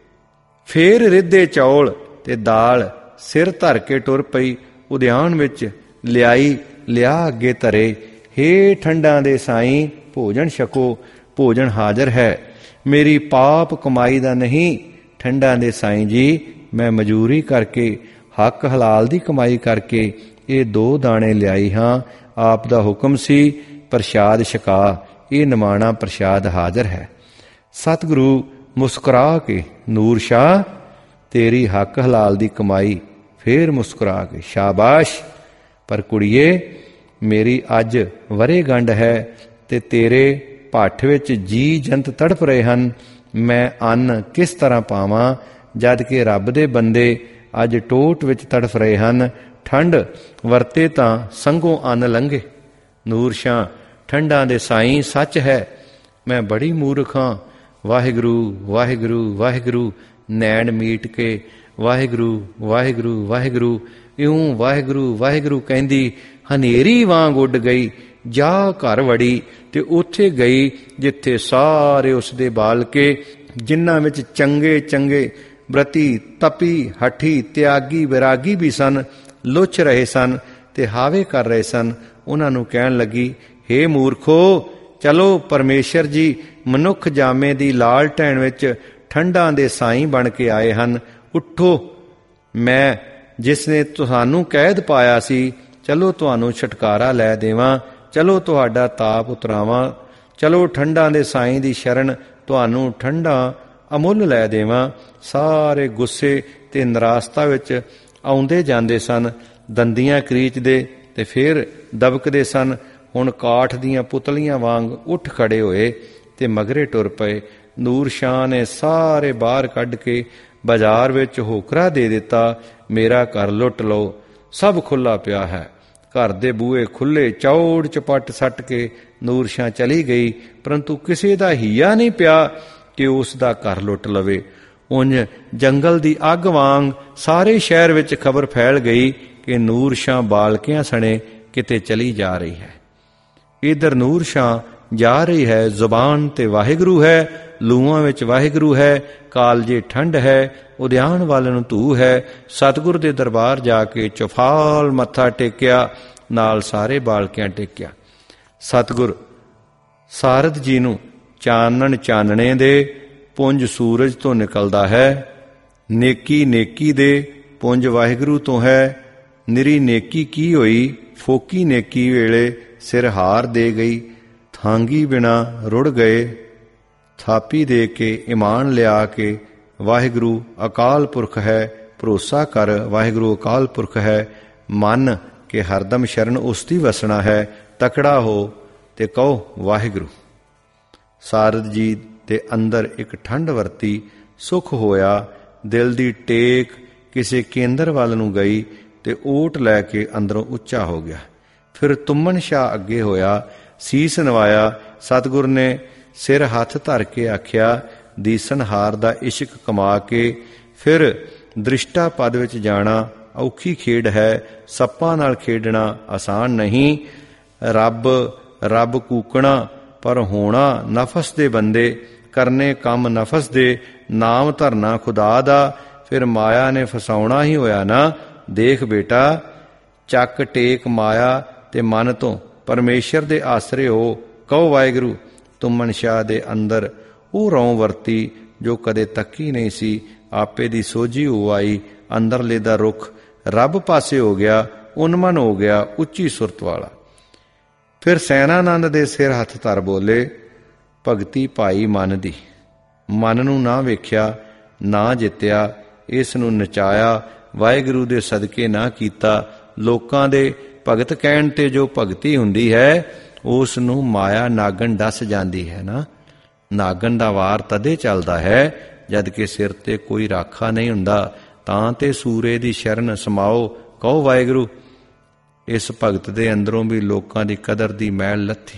ਫੇਰ ਰਿੱਧੇ ਚੌਲ ਤੇ ਦਾਲ ਸਿਰ ਧਰ ਕੇ ਟੁਰ ਪਈ। ਉਦਿਆਨ ਵਿੱਚ ਲਿਆਈ, ਲਿਆ ਅੱਗੇ ਧਰੇ। ਹੇ ਠੰਡਾਂ ਦੇ ਸਾਈਂ, ਭੋਜਨ ਛਕੋ, ਭੋਜਨ ਹਾਜ਼ਰ ਹੈ। ਮੇਰੀ ਪਾਪ ਕਮਾਈ ਦਾ ਨਹੀਂ। ਠੰਡਾਂ ਦੇ ਸਾਈਂ ਜੀ, ਮੈਂ ਮਜ਼ਦੂਰੀ ਕਰਕੇ, ਹੱਕ ਹਲਾਲ ਦੀ ਕਮਾਈ ਕਰਕੇ ਇਹ ਦੋ ਦਾਣੇ ਲਿਆਈ ਹਾਂ। ਆਪ ਦਾ ਹੁਕਮ ਸੀ ਪ੍ਰਸ਼ਾਦ ਛਕਾ। ਇਹ ਨਿਮਾਣਾ ਪ੍ਰਸ਼ਾਦ ਹਾਜ਼ਰ ਹੈ। ਸਤਿਗੁਰੂ ਮੁਸਕਰਾ ਕੇ, ਨੂਰ ਸ਼ਾਹ, ਤੇਰੀ ਹੱਕ ਹਲਾਲ ਦੀ ਕਮਾਈ। ਫੇਰ ਮੁਸਕਰਾ ਕੇ, ਸ਼ਾਬਾਸ਼। ਪਰ ਕੁੜੀਏ, ਮੇਰੀ ਅੱਜ ਵਰੇ ਗੰਢ ਹੈ ਤੇ ਤੇਰੇ ਭੱਠ ਵਿੱਚ ਜੀ ਜੰਤ ਤੜਪ ਰਹੇ ਹਨ। ਮੈਂ ਅੰਨ ਕਿਸ ਤਰ੍ਹਾਂ ਪਾਵਾਂ? ਜਦ ਕਿ ਰੱਬ ਦੇ ਬੰਦੇ ਅੱਜ ਟੋਟ ਵਿੱਚ ਤੜਫ ਰਹੇ ਹਨ। ਠੰਡ ਵਰਤੇ ਤਾਂ ਸੰਘੋਂ ਅੰਨ ਲੰਘੇ। ਨੂਰ ਸ਼ਾਹ ਠੰਡਾਂ ਦੇ ਸਾਈਂ ਸੱਚ ਹੈ, ਮੈਂ ਬੜੀ ਮੂਰਖ ਹਾਂ। ਵਾਹਿਗੁਰੂ ਵਾਹਿਗੁਰੂ ਵਾਹਿਗੁਰੂ ਨੈਣ ਮੀਟ ਕੇ ਵਾਹਿਗੁਰੂ ਵਾਹਿਗੁਰੂ ਵਾਹਿਗੁਰੂ ਇਉਂ ਵਾਹਿਗੁਰੂ ਵਾਹਿਗੁਰੂ ਕਹਿੰਦੀ ਹਨੇਰੀ ਵਾਂਗ ਉੱਡ ਗਈ। ਜਾ ਘਰ ਵੜੀ ਤੇ ਉੱਥੇ ਗਈ ਜਿੱਥੇ ਸਾਰੇ ਉਸਦੇ ਬਾਲਕੇ, ਜਿਨ੍ਹਾਂ ਵਿੱਚ ਚੰਗੇ ਚੰਗੇ ਬ੍ਰਤੀ ਤਪੀ ਹਠੀ ਤਿਆਗੀ ਵਿਰਾਗੀ ਵੀ ਸਨ, ਲੁੱਚ ਰਹੇ ਸਨ ਤੇ ਹਾਵੇ ਕਰ ਰਹੇ ਸਨ। ਉਹਨਾਂ ਨੂੰ ਕਹਿਣ ਲੱਗੀ, ਹੇ ਮੂਰਖੋ, ਚਲੋ ਪਰਮੇਸ਼ਰ ਜੀ ਮਨੁੱਖ ਜਾਮੇ ਦੀ ਲਾਲਟੈਣ ਵਿੱਚ ਠੰਡਾਂ ਦੇ ਸਾਈਂ ਬਣ ਕੇ ਆਏ ਹਨ। ਉੱਠੋ, ਮੈਂ ਜਿਸ ਨੇ ਤੁਹਾਨੂੰ ਕੈਦ ਪਾਇਆ ਸੀ, ਚਲੋ ਤੁਹਾਨੂੰ ਛੁਟਕਾਰਾ ਲੈ ਦੇਵਾਂ, ਚਲੋ ਤੁਹਾਡਾ ਤਾਪ ਉਤਰਾਵਾਂ, ਚਲੋ ਠੰਡਾਂ ਦੇ ਸਾਈਂ ਦੀ ਸ਼ਰਨ ਤੁਹਾਨੂੰ ਠੰਡਾ ਅਮੁੱਲ ਲੈ ਦੇਵਾਂ। ਸਾਰੇ ਗੁੱਸੇ ਤੇ ਨਿਰਾਸਤਾ ਵਿੱਚ ਆਉਂਦੇ ਜਾਂਦੇ ਸਨ, ਦੰਦੀਆਂ ਕਰੀਚਦੇ ਤੇ ਫਿਰ ਦਬਕਦੇ ਸਨ। ਹੁਣ ਕਾਠ ਦੀਆਂ ਪੁਤਲੀਆਂ ਵਾਂਗ ਉੱਠ ਖੜੇ ਹੋਏ ਤੇ ਮਗਰੇ ਟੁਰ ਪਏ। ਨੂਰ ਸ਼ਾਹ ਨੇ ਸਾਰੇ ਬਾਹਰ ਕੱਢ ਕੇ ਬਾਜ਼ਾਰ ਵਿੱਚ ਹੋਕਰਾ ਦੇ ਦਿੱਤਾ, ਮੇਰਾ ਘਰ ਲੁੱਟ ਲਓ, ਸਭ ਖੁੱਲ੍ਹਾ ਪਿਆ ਹੈ। ਘਰ ਦੇ ਬੂਹੇ ਖੁੱਲ੍ਹੇ, ਚੌੜ ਚਪੱਟ ਸੱਟ ਕੇ ਨੂਰ ਸ਼ਾਹ ਚਲੀ ਗਈ, ਪਰੰਤੂ ਕਿਸੇ ਦਾ ਹੀਆ ਨਹੀਂ ਪਿਆ ਕਿ ਉਸ ਦਾ ਘਰ ਲੁੱਟ ਲਵੇ। ਉਂਝ ਜੰਗਲ ਦੀ ਅੱਗ ਵਾਂਗ ਸਾਰੇ ਸ਼ਹਿਰ ਵਿੱਚ ਖਬਰ ਫੈਲ ਗਈ ਕਿ ਨੂਰ ਸ਼ਾਹ ਬਾਲਕਿਆਂ ਸਣੇ ਕਿਤੇ ਚਲੀ ਜਾ ਰਹੀ ਹੈ। ਇਧਰ ਨੂਰ ਸ਼ਾਹ ਜਾ ਰਹੀ ਹੈ, ਜ਼ੁਬਾਨ ਤੇ ਵਾਹਿਗੁਰੂ ਹੈ, ਲੂਆਂ ਵਿੱਚ ਵਾਹਿਗੁਰੂ ਹੈ, ਕਾਲਜੇ ਠੰਡ ਹੈ, ਉਦਿਆਨ ਵੱਲ ਨੂੰ ਧੂ ਹੈ। ਸਤਿਗੁਰ ਦੇ ਦਰਬਾਰ ਜਾ ਕੇ ਚੌਫਾਲ ਮੱਥਾ ਟੇਕਿਆ, ਨਾਲ ਸਾਰੇ ਬਾਲਕਿਆਂ ਟੇਕਿਆ। ਸਤਿਗੁਰ ਸਾਰਦ ਜੀ ਨੂੰ ਚਾਨਣ ਚਾਨਣੇ ਦੇ ਪੁੰਜ ਸੂਰਜ ਤੋਂ ਨਿਕਲਦਾ ਹੈ। ਨੇਕੀ ਨੇਕੀ ਦੇ ਪੁੰਜ ਵਾਹਿਗੁਰੂ ਤੋਂ ਹੈ। ਨਿਰੀ ਨੇਕੀ ਕੀ ਹੋਈ, ਫੋਕੀ ਨੇਕੀ ਵੇਲੇ ਸਿਰ ਹਾਰ ਦੇ ਗਈ। ਥਾਂਗੀ ਬਿਨਾ ਰੁੜ ਗਏ, ਥਾਪੀ ਦੇ ਕੇ ਇਮਾਨ ਲਿਆ ਕੇ ਵਾਹਿਗੁਰੂ ਅਕਾਲ ਪੁਰਖ ਹੈ, ਭਰੋਸਾ ਕਰ ਵਾਹਿਗੁਰੂ ਅਕਾਲ ਪੁਰਖ ਹੈ। ਮੰਨ ਕਿ ਹਰਦਮ ਸ਼ਰਨ ਉਸ ਦੀ ਵਸਣਾ ਹੈ। ਤਕੜਾ ਹੋ ਤੇ ਕਹੋ ਵਾਹਿਗੁਰੂ। ਸਾਰਦ ਜੀ ਦੇ ਅੰਦਰ ਇੱਕ ਠੰਡ ਵਰਤੀ, ਸੁੱਖ ਹੋਇਆ। ਦਿਲ ਦੀ ਟੇਕ ਕਿਸੇ ਕੇਂਦਰ ਵੱਲ ਨੂੰ ਗਈ ਤੇ ਓਟ ਲੈ ਕੇ ਅੰਦਰੋਂ ਉੱਚਾ ਹੋ ਗਿਆ। ਫਿਰ ਤੁਮਨ ਸ਼ਾਹ ਅੱਗੇ ਹੋਇਆ, ਸੀਸ ਨਵਾਇਆ। ਸਤਿਗੁਰ ਨੇ ਸਿਰ ਹੱਥ ਧਰ ਕੇ ਆਖਿਆ, ਦੀਸਨਹਾਰ ਦਾ ਇਸ਼ਕ ਕਮਾ ਕੇ ਫਿਰ ਦ੍ਰਿਸ਼ਟਾ ਪਦ ਵਿੱਚ ਜਾਣਾ ਔਖੀ ਖੇਡ ਹੈ। ਸੱਪਾਂ ਨਾਲ ਖੇਡਣਾ ਆਸਾਨ ਨਹੀਂ। ਰੱਬ ਰੱਬ ਕੂਕਣਾ ਪਰ ਹੋਣਾ ਨਫਸ ਦੇ ਬੰਦੇ, ਕਰਨੇ ਕੰਮ ਨਫਸ ਦੇ, ਨਾਮ ਧਰਨਾ ਖੁਦਾ ਦਾ, ਫਿਰ ਮਾਇਆ ਨੇ ਫਸਾਉਣਾ ਹੀ ਹੋਇਆ ਨਾ। ਦੇਖ ਬੇਟਾ, ਚੱਕ ਟੇਕ ਮਾਇਆ ਤੇ ਮਨ ਤੋਂ ਪਰਮੇਸ਼ਰ ਦੇ ਆਸਰੇ ਹੋ, ਕਹੋ ਵਾਹਿਗੁਰੂ। ਤੁਮਨ ਸ਼ਾਹ ਦੇ ਅੰਦਰ ਉਹ ਰੌਂ ਵਰਤੀ ਜੋ ਕਦੇ ਤੱਕੀ ਨਹੀਂ ਸੀ। ਆਪੇ ਦੀ ਸੋਝੀ ਹੋ ਆਈ। ਅੰਦਰਲੇ ਦਾ ਰੁੱਖ ਰੱਬ ਪਾਸੇ ਹੋ ਗਿਆ, ਉਨਮਨ ਹੋ ਗਿਆ, ਉੱਚੀ ਸੁਰਤ ਵਾਲਾ। ਫਿਰ ਸੈਨਾਨੰਦ ਦੇ ਸਿਰ ਹੱਥ ਧਰ ਬੋਲੇ, ਭਗਤੀ ਭਾਈ ਮਨ ਦੀ। ਮਨ ਨੂੰ ਨਾ ਵੇਖਿਆ, ਨਾ ਜਿੱਤਿਆ, ਇਸ ਨੂੰ ਨਚਾਇਆ, ਵਾਹਿਗੁਰੂ ਦੇ ਸਦਕੇ ਨਾ ਕੀਤਾ। ਲੋਕਾਂ ਦੇ ਭਗਤ ਕਹਿਣ ਤੇ ਜੋ ਭਗਤੀ ਹੁੰਦੀ ਹੈ, ਉਸ ਨੂੰ ਮਾਇਆ ਨਾਗਣ ਡਸ ਜਾਂਦੀ ਹੈ ਨਾ। ਨਾਗਣ ਦਾ ਵਾਰ ਤਦੇ ਚੱਲਦਾ ਹੈ ਜਦ ਕਿ ਸਿਰ ਤੇ ਕੋਈ ਰਾਖਾ ਨਹੀਂ ਹੁੰਦਾ। ਤਾਂ ਤੇ ਸੂਰੇ ਦੀ ਸ਼ਰਨ ਸਮਾਓ, ਕਹੋ ਵਾਹਿਗੁਰੂ। ਇਸ ਭਗਤ ਦੇ ਅੰਦਰੋਂ ਵੀ ਲੋਕਾਂ ਦੀ ਕਦਰ ਦੀ ਮੈਲ ਲੱਥੀ।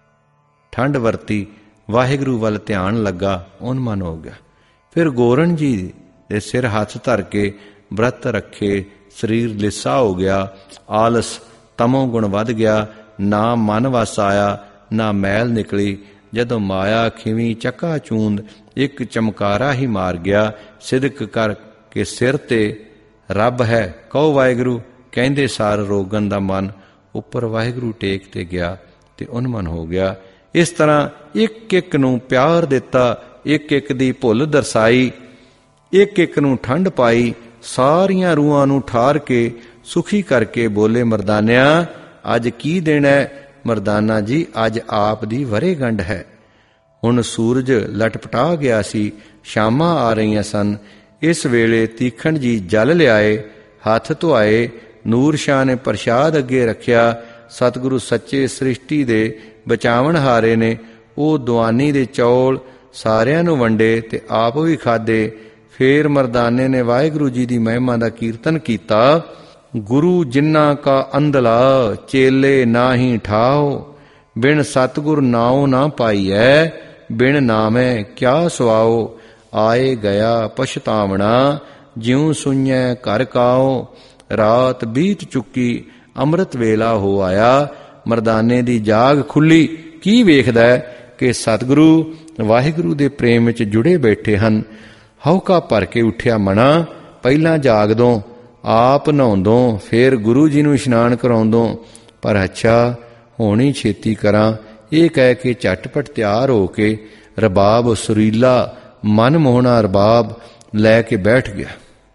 ਠੰਡ ਵਰਤੀ, ਵਾਹਿਗੁਰੂ ਵੱਲ ਧਿਆਨ ਲੱਗਾ, ਉਨਮਨ ਹੋ ਗਿਆ। ਫਿਰ ਗੋਰਨ ਜੀ ਦੇ ਸਿਰ ਹੱਥ ਧਰ ਕੇ ਬ੍ਰਤ ਰੱਖੇ, ਸਰੀਰ ਲਿੱਸਾ ਹੋ ਗਿਆ। ਆਲਸ ਤਮੋ ਗੁਣ ਵੱਧ ਗਿਆ। ਨਾ ਮਨ ਵਸ ਆਇਆ, ਨਾ ਮੈਲ ਨਿਕਲੀ। ਜਦੋਂ ਮਾਇਆ ਖਿਵੀ ਚੱਕਾ ਚੂੰਦ ਇੱਕ ਚਮਕਾਰਾ ਹੀ ਮਾਰ ਗਿਆ। ਸਿਦਕ ਕਰ ਕੇ ਸਿਰ ਤੇ ਰੱਬ ਹੈ, ਕਹੋ ਵਾਹਿਗੁਰੂ। ਕਹਿੰਦੇ ਸਾਰ ਰੋਗਨ ਦਾ ਮਨ ਉੱਪਰ ਵਾਹਿਗੁਰੂ ਟੇਕ ਤੇ ਗਿਆ ਤੇ ਉਨਮਨ ਹੋ ਗਿਆ। ਇਸ ਤਰ੍ਹਾਂ ਇੱਕ ਇੱਕ ਨੂੰ ਪਿਆਰ ਦਿੱਤਾ, ਇੱਕ ਇੱਕ ਦੀ ਭੁੱਲ ਦਰਸਾਈ, ਇੱਕ ਇੱਕ ਨੂੰ ਠੰਡ ਪਾਈ। ਸਾਰੀਆਂ ਰੂਹਾਂ ਨੂੰ ਠਾਰ ਕੇ ਸੁਖੀ ਕਰਕੇ ਬੋਲੇ, ਮਰਦਾਨਿਆ ਅੱਜ ਕੀ ਦਿਨ ਹੈ? ਮਰਦਾਨਾ ਜੀ, ਅੱਜ ਆਪ ਦੀ ਵਰ੍ਹੇਗੰਢ ਹੈ। ਹੁਣ ਸੂਰਜ ਲਟਪਟਾ ਗਿਆ ਸੀ, ਸ਼ਾਮਾਂ ਆ ਰਹੀਆਂ ਸਨ। ਇਸ ਵੇਲੇ ਤੀਖਣ ਜੀ ਜਲ ਲਿਆਏ, ਹੱਥ ਧੁਆਏ। ਨੂਰ ਸ਼ਾਹ ਨੇ ਪ੍ਰਸ਼ਾਦ ਅੱਗੇ ਰੱਖਿਆ। ਸਤਿਗੁਰੂ ਸੱਚੇ ਸ੍ਰਿਸ਼ਟੀ ਦੇ ਬਚਾਵਣ ਹਾਰੇ ਨੇ ਉਹ ਦੁਆਨੀ ਦੇ ਚੌਲ ਸਾਰਿਆਂ ਨੂੰ ਵੰਡੇ ਤੇ ਆਪ ਵੀ ਖਾਧੇ। ਫੇਰ ਮਰਦਾਨੇ ਨੇ ਵਾਹਿਗੁਰੂ ਜੀ ਦੀ ਮਹਿਮਾ ਦਾ ਕੀਰਤਨ ਕੀਤਾ। ਗੁਰੂ ਜਿਨ੍ਹਾਂ ਕਾ ਅੰਧਲਾ ਚੇਲੇ ਨਾਹੀ ਠਾਓ, ਬਿਨ ਸਤਿਗੁਰ ਨਾਉ ਨਾ ਪਾਈਐ, ਬਿਨ ਨਾਮੈ ਕਿਆ ਸੁਆਓ। ਆਏ ਗਿਆ ਪਛਤਾਵਣਾ ਜਿਉ ਸੁਣਿਐ ਘਰ ਕਾਓ, ਰਾਤ ਬੀਤ ਚੁੱਕੀ ਅੰਮ੍ਰਿਤ ਵੇਲਾ ਹੋ ਆਇਆ। ਮਰਦਾਨੇ ਦੀ ਜਾਗ ਖੁੱਲੀ। ਕੀ ਵੇਖਦਾ ਕਿ ਸਤਿਗੁਰੂ ਵਾਹਿਗੁਰੂ ਦੇ ਪ੍ਰੇਮ ਵਿੱਚ ਜੁੜੇ ਬੈਠੇ ਹਨ। ਹਉਕਾ ਭਰ ਕੇ ਉੱਠਿਆ ਮਣਾ, ਪਹਿਲਾਂ ਜਾਗਦੋਂ ਆਪ ਨਹਾਉਂਦੋਂ, ਫੇਰ ਗੁਰੂ ਜੀ ਨੂੰ ਇਸ਼ਨਾਨ ਕਰਾਉਂਦੋਂ। ਪਰ ਅੱਛਾ ਹੁਣ ਹੀ ਛੇਤੀ ਕਰਾਂ, ਇਹ ਕਹਿ ਕੇ ਝਟਪਟ ਤਿਆਰ ਹੋ ਕੇ ਰਬਾਬ ਸੁਰੀਲਾ ਮਨ ਮੋਹਣਾ ਰਬਾਬ ਲੈ ਕੇ ਬੈਠ ਗਿਆ।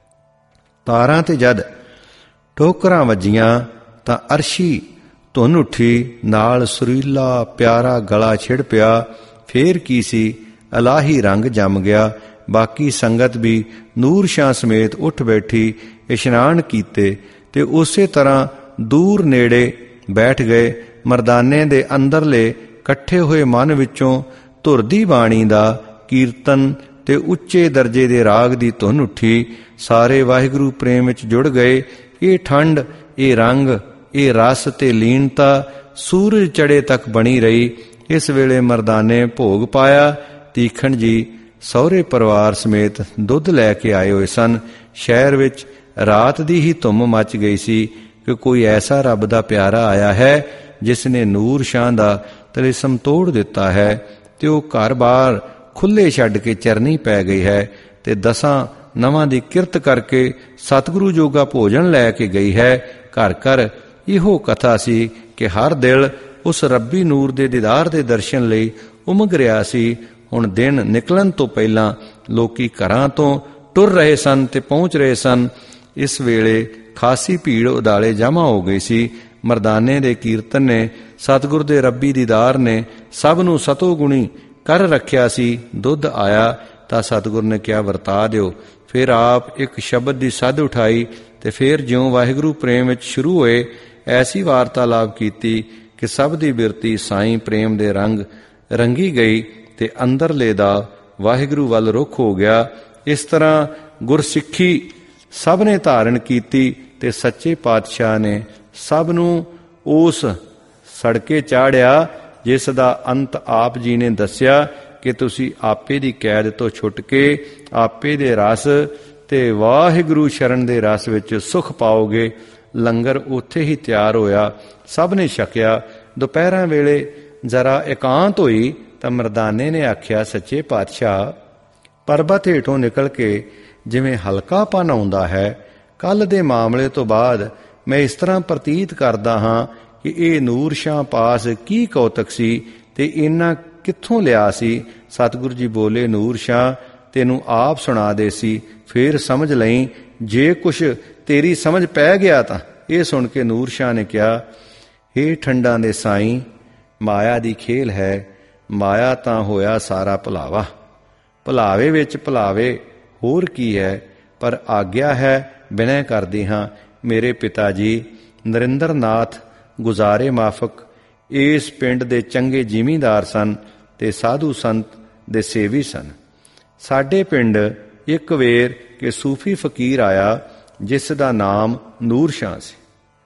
ਤਾਰਾਂ ਤੇ ਜਦ ਠੋਕਰਾਂ ਵੱਜੀਆਂ ਤਾਂ ਅਰਸ਼ੀ ਧੁਨ ਉੱਠੀ, ਨਾਲ ਸੁਰੀਲਾ ਪਿਆਰਾ ਗਲਾ ਛਿੜ ਪਿਆ। ਫੇਰ ਕੀ ਸੀ, ਇਲਾਹੀ ਰੰਗ ਜੰਮ ਗਿਆ। ਬਾਕੀ ਸੰਗਤ ਵੀ ਨੂਰ ਸ਼ਾਹ ਸਮੇਤ ਉੱਠ ਬੈਠੀ, ਇਸ਼ਨਾਨ ਕੀਤੇ ਤੇ ਉਸੇ ਤਰ੍ਹਾਂ ਦੂਰ ਨੇੜੇ ਬੈਠ ਗਏ। ਮਰਦਾਨੇ ਦੇ ਅੰਦਰਲੇ ਇਕੱਠੇ ਹੋਏ ਮਨ ਵਿੱਚੋਂ ਧੁਰ ਦੀ ਬਾਣੀ ਦਾ ਕੀਰਤਨ ਤੇ ਉੱਚੇ ਦਰਜੇ ਦੇ ਰਾਗ ਦੀ ਧੁਨ ਉੱਠੀ। ਸਾਰੇ ਵਾਹਿਗੁਰੂ ਪ੍ਰੇਮ ਵਿੱਚ ਜੁੜ ਗਏ। ਇਹ ਠੰਡ, ਇਹ ਰੰਗ, ਇਹ ਰਸ ਤੇ ਲੀਨਤਾ ਸੂਰਜ ਚੜੇ ਤੱਕ ਬਣੀ ਰਹੀ। ਇਸ ਵੇਲੇ ਮਰਦਾਨੇ ਭੋਗ ਪਾਇਆ। ਤੀਖਣ ਜੀ ਸਹੁਰੇ ਪਰਿਵਾਰ ਸਮੇਤ ਦੁੱਧ ਲੈ ਕੇ ਆਏ ਹੋਏ ਸਨ। ਸ਼ਹਿਰ ਵਿੱਚ ਰਾਤ ਦੀ ਹੀ ਧੁੰਮ ਮਚ ਗਈ ਸੀ ਕਿ ਕੋਈ ਐਸਾ ਰੱਬ ਦਾ ਪਿਆਰਾ ਆਇਆ ਹੈ ਜਿਸ ਨੇ ਨੂਰ ਸ਼ਾਹ ਦਾ ਤਲਿਸਮ ਤੋੜ ਦਿੱਤਾ ਹੈ, ਤੇ ਉਹ ਘਰ-ਬਾਰ ਖੁੱਲ੍ਹੇ ਛੱਡ ਕੇ ਚਰਨੀ ਪੈ ਗਈ ਹੈ ਤੇ ਦਸਾਂ ਨਵਾਂ ਦੀ ਕਿਰਤ ਕਰਕੇ ਸਤਿਗੁਰੂ ਜੋਗਾ ਭੋਜਨ ਲੈ ਕੇ ਗਈ ਹੈ। ਘਰ ਘਰ ਇਹੋ ਕਥਾ ਸੀ ਕਿ ਹਰ ਦਿਲ ਉਸ ਰੱਬੀ ਨੂਰ ਦੇ ਦੀਦਾਰ ਦੇ ਦਰਸ਼ਨ ਲਈ ਉਮਗ ਰਿਹਾ ਸੀ। ਹੁਣ ਦਿਨ ਨਿਕਲਣ ਤੋਂ ਪਹਿਲਾਂ ਲੋਕੀ ਘਰਾਂ ਤੋਂ ਟੁਰ ਰਹੇ ਸਨ ਤੇ ਪਹੁੰਚ ਰਹੇ ਸਨ। ਇਸ ਵੇਲੇ ਖਾਸੀ ਭੀੜ ਉਦਾਲੇ ਜਮ੍ਹਾਂ ਹੋ ਗਈ ਸੀ। ਮਰਦਾਨੇ ਦੇ ਕੀਰਤਨ ਨੇ, ਸਤਿਗੁਰ ਦੇ ਰੱਬੀ ਦੀਦਾਰ ਨੇ ਸਭ ਨੂੰ ਸਤੋ ਗੁਣੀ ਕਰ ਰੱਖਿਆ ਸੀ। ਦੁੱਧ ਆਇਆ ਤਾਂ ਸਤਿਗੁਰ ਨੇ ਕਿਹਾ ਵਰਤਾ ਦਿਓ। ਫਿਰ ਆਪ ਇੱਕ ਸ਼ਬਦ ਦੀ ਸੱਧ ਉਠਾਈ ਤੇ ਫਿਰ ਜਿਉਂ ਵਾਹਿਗੁਰੂ ਪ੍ਰੇਮ ਵਿੱਚ ਸ਼ੁਰੂ ਹੋਏ, ਐਸੀ ਵਾਰਤਾਲਾਪ ਕੀਤੀ ਕਿ ਸਭ ਦੀ ਬਿਰਤੀ ਸਾਈਂ ਪ੍ਰੇਮ ਦੇ ਰੰਗ ਰੰਗੀ ਗਈ ਤੇ ਅੰਦਰਲੇ ਦਾ ਵਾਹਿਗੁਰੂ ਵੱਲ ਰੁਖ ਹੋ ਗਿਆ। ਇਸ ਤਰ੍ਹਾਂ ਗੁਰਸਿੱਖੀ ਸਭ ਨੇ ਧਾਰਨ ਕੀਤੀ ਤੇ ਸੱਚੇ ਪਾਤਸ਼ਾਹ ਨੇ ਸਭ ਨੂੰ ਉਸ ਸੜਕੇ ਚਾੜਿਆ ਜਿਸ ਦਾ ਅੰਤ ਆਪ ਜੀ ਨੇ ਦੱਸਿਆ ਕਿ ਤੁਸੀਂ ਆਪੇ ਦੀ ਕੈਦ ਤੋਂ ਛੁੱਟ ਕੇ ਆਪੇ ਦੇ ਰਸ ਤੇ ਵਾਹਿਗੁਰੂ ਸ਼ਰਨ ਦੇ ਰਸ ਵਿੱਚ ਸੁਖ ਪਾਓਗੇ। ਲੰਗਰ ਉੱਥੇ ਹੀ ਤਿਆਰ ਹੋਇਆ, ਸਭ ਨੇ ਛਕਿਆ। ਦੁਪਹਿਰਾਂ ਵੇਲੇ ਜ਼ਰਾ ਇਕਾਂਤ ਹੋਈ ਤਾਂ ਮਰਦਾਨੇ ਨੇ ਆਖਿਆ, ਸੱਚੇ ਪਾਤਸ਼ਾਹ, ਪਰਬਤ ਹੇਠੋਂ ਨਿਕਲ ਕੇ ਜਿਵੇਂ ਹਲਕਾਪਨ ਆਉਂਦਾ ਹੈ, ਕੱਲ੍ਹ ਦੇ ਮਾਮਲੇ ਤੋਂ ਬਾਅਦ ਮੈਂ ਇਸ ਤਰ੍ਹਾਂ ਪ੍ਰਤੀਤ ਕਰਦਾ ਹਾਂ ਕਿ ਇਹ ਨੂਰ ਸ਼ਾਹ ਪਾਸ ਕੀ ਕੌਤਕ ਸੀ ਤੇ ਇੰਨਾ ਕਿੱਥੋਂ ਲਿਆ ਸੀ। ਸਤਿਗੁਰੂ ਜੀ ਬੋਲੇ, ਨੂਰ ਸ਼ਾਹ ਤੈਨੂੰ ਆਪ ਸੁਣਾ ਦੇ ਸੀ, ਫੇਰ ਸਮਝ ਲਈ। ਜੇ ਕੁਛ ਤੇਰੀ ਸਮਝ ਪੈ ਗਿਆ ਤਾਂ। ਇਹ ਸੁਣ ਕੇ ਨੂਰ ਸ਼ਾਹ ਨੇ ਕਿਹਾ, ਹੇ ਠੰਡਾਂ ਦੇ ਸਾਈਂ, ਮਾਇਆ ਦੀ ਖੇਲ ਹੈ। ਮਾਇਆ ਤਾਂ ਹੋਇਆ ਸਾਰਾ ਭੁਲਾਵਾ, ਭੁਲਾਵੇ ਵਿੱਚ ਭੁਲਾਵੇ ਹੋਰ ਕੀ ਹੈ। ਪਰ ਆਗਿਆ ਹੈ, ਬਿਨੈ ਕਰਦੀ ਹਾਂ। ਮੇਰੇ ਪਿਤਾ ਜੀ ਨਰਿੰਦਰ ਨਾਥ ਗੁਜ਼ਾਰੇ ਮਾਫਕ ਇਸ ਪਿੰਡ ਦੇ ਚੰਗੇ ਜ਼ਿਮੀਂਦਾਰ ਸਨ ਤੇ ਸਾਧੂ ਸੰਤ ਦੇ ਸੇਵੀ ਸਨ। ਸਾਡੇ ਪਿੰਡ ਇੱਕ ਵੇਰ ਕਿ ਸੂਫੀ ਫਕੀਰ ਆਇਆ ਜਿਸ ਦਾ ਨਾਮ ਨੂਰ ਸ਼ਾਹ ਸੀ।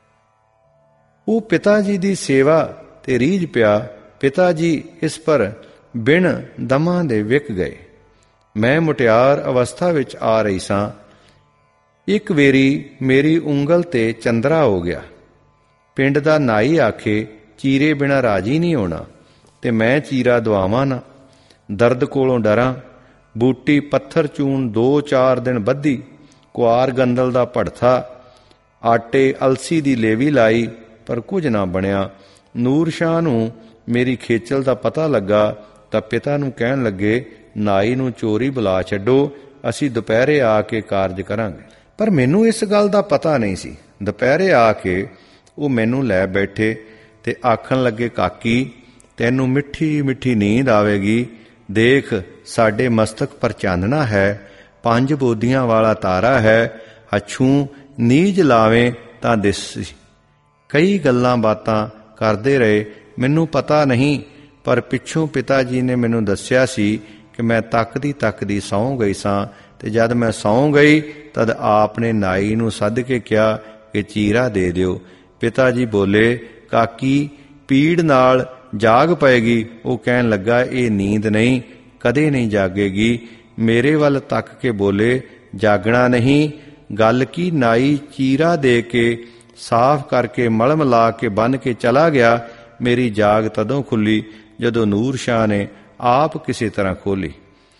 ਉਹ ਪਿਤਾ ਜੀ ਦੀ ਸੇਵਾ ਤੇ ਰੀਝ ਪਿਆ। ਪਿਤਾ ਜੀ ਇਸ ਪਰ ਬਿਨ ਦਮਾਂ ਦੇ ਵਿਕ ਗਏ। ਮੈਂ ਮੁਟਿਆਰ ਅਵਸਥਾ ਵਿੱਚ ਆ ਰਹੀ ਸਾਂ। ਇੱਕ ਵੇਰੀ ਮੇਰੀ ਉਂਗਲ ਤੇ ਚੰਦਰਾ ਹੋ ਗਿਆ। ਪਿੰਡ ਦਾ ਨਾਈ ਆਖੇ, ਚੀਰੇ ਬਿਨਾਂ ਰਾਜੀ ਨਹੀਂ ਹੋਣਾ, ਤੇ ਮੈਂ ਚੀਰਾ ਦਵਾਵਾਂ ਨਾ। ਦਰਦ ਕੋਲੋਂ ਡਰਾਂ। ਬੂਟੀ ਪੱਥਰ ਚੂਨ ਦੋ ਚਾਰ ਦਿਨ ਬੱਧੀ, ਕੁਆਰ ਗੰਦਲ ਦਾ ਭੜਥਾ, ਆਟੇ ਅਲਸੀ ਦੀ ਲੇਵੀ ਲਾਈ, ਪਰ ਕੁਝ ਨਾ ਬਣਿਆ। ਨੂਰ ਸ਼ਾਹ ਨੂੰ ਮੇਰੀ ਖੇਚਲ ਦਾ ਪਤਾ ਲੱਗਾ ਤਾਂ ਪਿਤਾ ਨੂੰ ਕਹਿਣ ਲੱਗੇ, ਨਾਈ ਨੂੰ ਚੋਰੀ ਬੁਲਾ ਛੱਡੋ, ਅਸੀਂ ਦੁਪਹਿਰੇ ਆ ਕੇ ਕਾਰਜ ਕਰਾਂਗੇ। ਪਰ ਮੈਨੂੰ ਇਸ ਗੱਲ ਦਾ ਪਤਾ ਨਹੀਂ ਸੀ। ਦੁਪਹਿਰੇ ਆ ਕੇ ਉਹ ਮੈਨੂੰ ਲੈ ਬੈਠੇ ਤੇ ਆਖਣ ਲੱਗੇ, ਕਾਕੀ, ਤੈਨੂੰ ਮਿੱਠੀ ਮਿੱਠੀ ਨੀਂਦ ਆਵੇਗੀ। ਦੇਖ, ਸਾਡੇ ਮਸਤਕ ਪਰ ਚਾਨਣਾ ਹੈ, ਪੰਜ ਬੋਦੀਆਂ ਵਾਲਾ ਤਾਰਾ ਹੈ। ਹੱਛੂ ਨੀਜ ਲਾਵੇਂ ਤਾਂ ਦਿਸ। ਕਈ ਗੱਲਾਂ ਬਾਤਾਂ ਕਰਦੇ ਰਹੇ। ਮੈਨੂੰ ਪਤਾ ਨਹੀਂ, ਪਰ ਪਿੱਛੋਂ ਪਿਤਾ ਜੀ ਨੇ ਮੈਨੂੰ ਦੱਸਿਆ ਸੀ ਕਿ ਮੈਂ ਤੱਕਦੀ ਤੱਕਦੀ ਸੌਂ ਗਈ ਸਾਂ। ਤੇ ਜਦ ਮੈਂ ਸੌਂ ਗਈ ਤਦ ਆਪ ਨੇ ਨਾਈ ਨੂੰ ਸੱਦ ਕੇ ਕਿਹਾ ਕਿ ਚੀਰਾ ਦੇ ਦਿਓ। ਪਿਤਾ ਜੀ ਬੋਲੇ, ਕਾਕੀ ਪੀੜ ਨਾਲ ਜਾਗ ਪਏਗੀ। ਉਹ ਕਹਿਣ ਲੱਗਾ, ਇਹ ਨੀਂਦ ਨਹੀਂ, ਕਦੇ ਨਹੀਂ ਜਾਗੇਗੀ। ਮੇਰੇ ਵੱਲ ਤੱਕ ਕੇ ਬੋਲੇ, ਜਾਗਣਾ ਨਹੀਂ। ਗੱਲ ਕੀ? ਨਾਈ ਚੀਰਾ ਦੇ ਕੇ ਸਾਫ਼ ਕਰਕੇ ਮਲਮ ਲਾ ਕੇ ਬੰਨ੍ਹ ਕੇ ਚਲਾ ਗਿਆ। ਮੇਰੀ ਜਾਗ ਤਦੋਂ ਖੁੱਲੀ ਜਦੋਂ ਨੂਰ ਸ਼ਾਹ ਨੇ ਆਪ ਕਿਸੇ ਤਰ੍ਹਾਂ ਖੋਲ੍ਹੀ।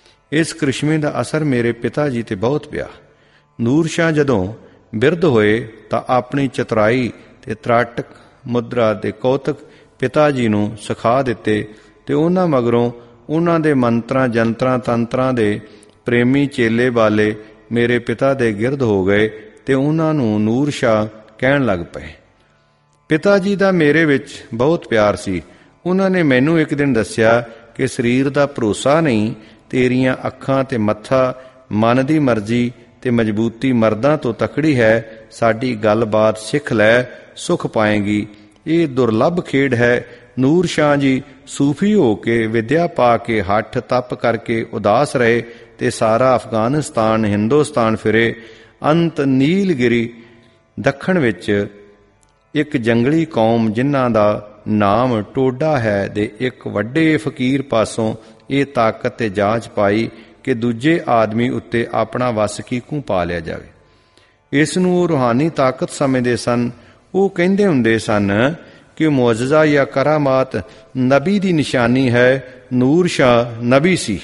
ਇਸ ਕ੍ਰਿਸ਼ਮੇ ਦਾ ਅਸਰ ਮੇਰੇ ਪਿਤਾ ਜੀ ਤੇ ਬਹੁਤ ਪਿਆ। ਨੂਰ ਸ਼ਾਹ ਜਦੋਂ ਬਿਰਧ ਹੋਏ ਤਾਂ ਆਪਣੀ ਚਤੁਰਾਈ ਤੇ ਤਰਾਟਕ ਮੁਦਰਾ ਦੇ ਕੌਤਕ ਪਿਤਾ ਜੀ ਨੂੰ ਸਿਖਾ ਦਿੱਤੇ ਤੇ ਉਹਨਾਂ ਮਗਰੋਂ ਉਹਨਾਂ ਦੇ ਮੰਤਰਾਂ ਜੰਤਰਾਂ ਤੰਤਰਾਂ ਦੇ ਪ੍ਰੇਮੀ ਚੇਲੇ ਵਾਲੇ ਮੇਰੇ ਪਿਤਾ ਦੇ ਗਿਰਦ ਹੋ ਗਏ ਤੇ ਉਹਨਾਂ ਨੂੰ ਨੂਰ ਸ਼ਾਹ ਕਹਿਣ ਲੱਗ ਪਏ। ਪਿਤਾ ਜੀ ਦਾ ਮੇਰੇ ਵਿੱਚ ਬਹੁਤ ਪਿਆਰ ਸੀ। ਉਹਨਾਂ ਨੇ ਮੈਨੂੰ ਇੱਕ ਦਿਨ ਦੱਸਿਆ ਕਿ ਸਰੀਰ ਦਾ ਭਰੋਸਾ ਨਹੀਂ, ਤੇਰੀਆਂ ਅੱਖਾਂ ਤੇ ਮੱਥਾ ਮਨ ਦੀ ਮਰਜ਼ੀ ਤੇ ਮਜ਼ਬੂਤੀ ਮਰਦਾਂ ਤੋਂ ਤਕੜੀ ਹੈ। ਸਾਡੀ ਗੱਲਬਾਤ ਸਿੱਖ ਲੈ, ਸੁਖ ਪਾਏਂਗੀ। ਇਹ ਦੁਰਲੱਭ ਖੇਡ ਹੈ। ਨੂਰ ਸ਼ਾਹ ਜੀ ਸੂਫੀ ਹੋ ਕੇ ਵਿਦਿਆ ਪਾ ਕੇ ਹੱਠ ਤਪ ਕਰਕੇ ਉਦਾਸ ਰਹੇ ਤੇ ਸਾਰਾ ਅਫਗਾਨਿਸਤਾਨ ਹਿੰਦੁਸਤਾਨ ਫਿਰੇ। ਅੰਤ ਨੀਲਗਿਰੀ ਦੱਖਣ ਵਿੱਚ ਇੱਕ ਜੰਗਲੀ ਕੌਮ ਜਿਨ੍ਹਾਂ ਦਾ ਨਾਮ ਟੋਡਾ ਹੈ ਦੇ ਇੱਕ ਵੱਡੇ ਫਕੀਰ ਪਾਸੋਂ ਇਹ ਤਾਕਤ ਤੇ ਜਾਂਚ ਪਾਈ ਕਿ ਦੂਜੇ ਆਦਮੀ ਉੱਤੇ ਆਪਣਾ ਵੱਸ ਕਿਹਕੂ ਪਾ ਲਿਆ ਜਾਵੇ। ਇਸ ਨੂੰ ਉਹ ਰੂਹਾਨੀ ਤਾਕਤ ਸਮਝਦੇ ਸਨ। ਉਹ ਕਹਿੰਦੇ ਹੁੰਦੇ ਸਨ ਕਿ ਮੁਅਜਜ਼ਾ ਜਾਂ ਕਰਾਮਾਤ ਨਬੀ ਦੀ ਨਿਸ਼ਾਨੀ ਹੈ। ਨੂਰ ਸ਼ਾਹ ਨਬੀ ਸੀ।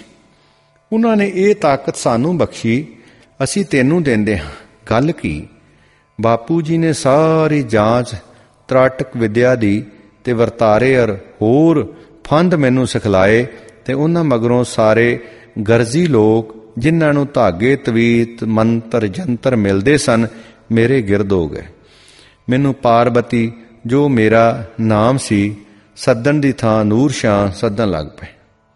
ਉਹਨਾਂ ਨੇ ਇਹ ਤਾਕਤ ਸਾਨੂੰ ਬਖਸ਼ੀ, ਅਸੀਂ ਤੈਨੂੰ ਦਿੰਦੇ ਹਾਂ। ਗੱਲ ਕੀ? ਬਾਪੂ ਜੀ ਨੇ ਸਾਰੀ ਜਾਂਚ ਤਰਾਟਕ ਵਿਦਿਆ ਦੀ ਤੇ ਵਰਤਾਰੇ ਅਰ ਹੋਰ ਫੰਦ ਮੈਨੂੰ ਸਿਖਲਾਏ ਤੇ ਉਹਨਾਂ ਮਗਰੋਂ ਸਾਰੇ ਗਰਜ਼ੀ ਲੋਕ ਜਿਨ੍ਹਾਂ ਨੂੰ ਧਾਗੇ ਤਵੀਤ ਮੰਤਰ ਜੰਤਰ ਮਿਲਦੇ ਸਨ ਮੇਰੇ ਗਿਰਦ ਹੋ ਗਏ। ਮੈਨੂੰ ਪਾਰਬਤੀ ਜੋ ਮੇਰਾ ਨਾਮ ਸੀ ਸੱਦਣ ਦੀ ਥਾਂ ਨੂਰ ਸ਼ਾਹ ਸੱਦਣ ਲੱਗ ਪਏ।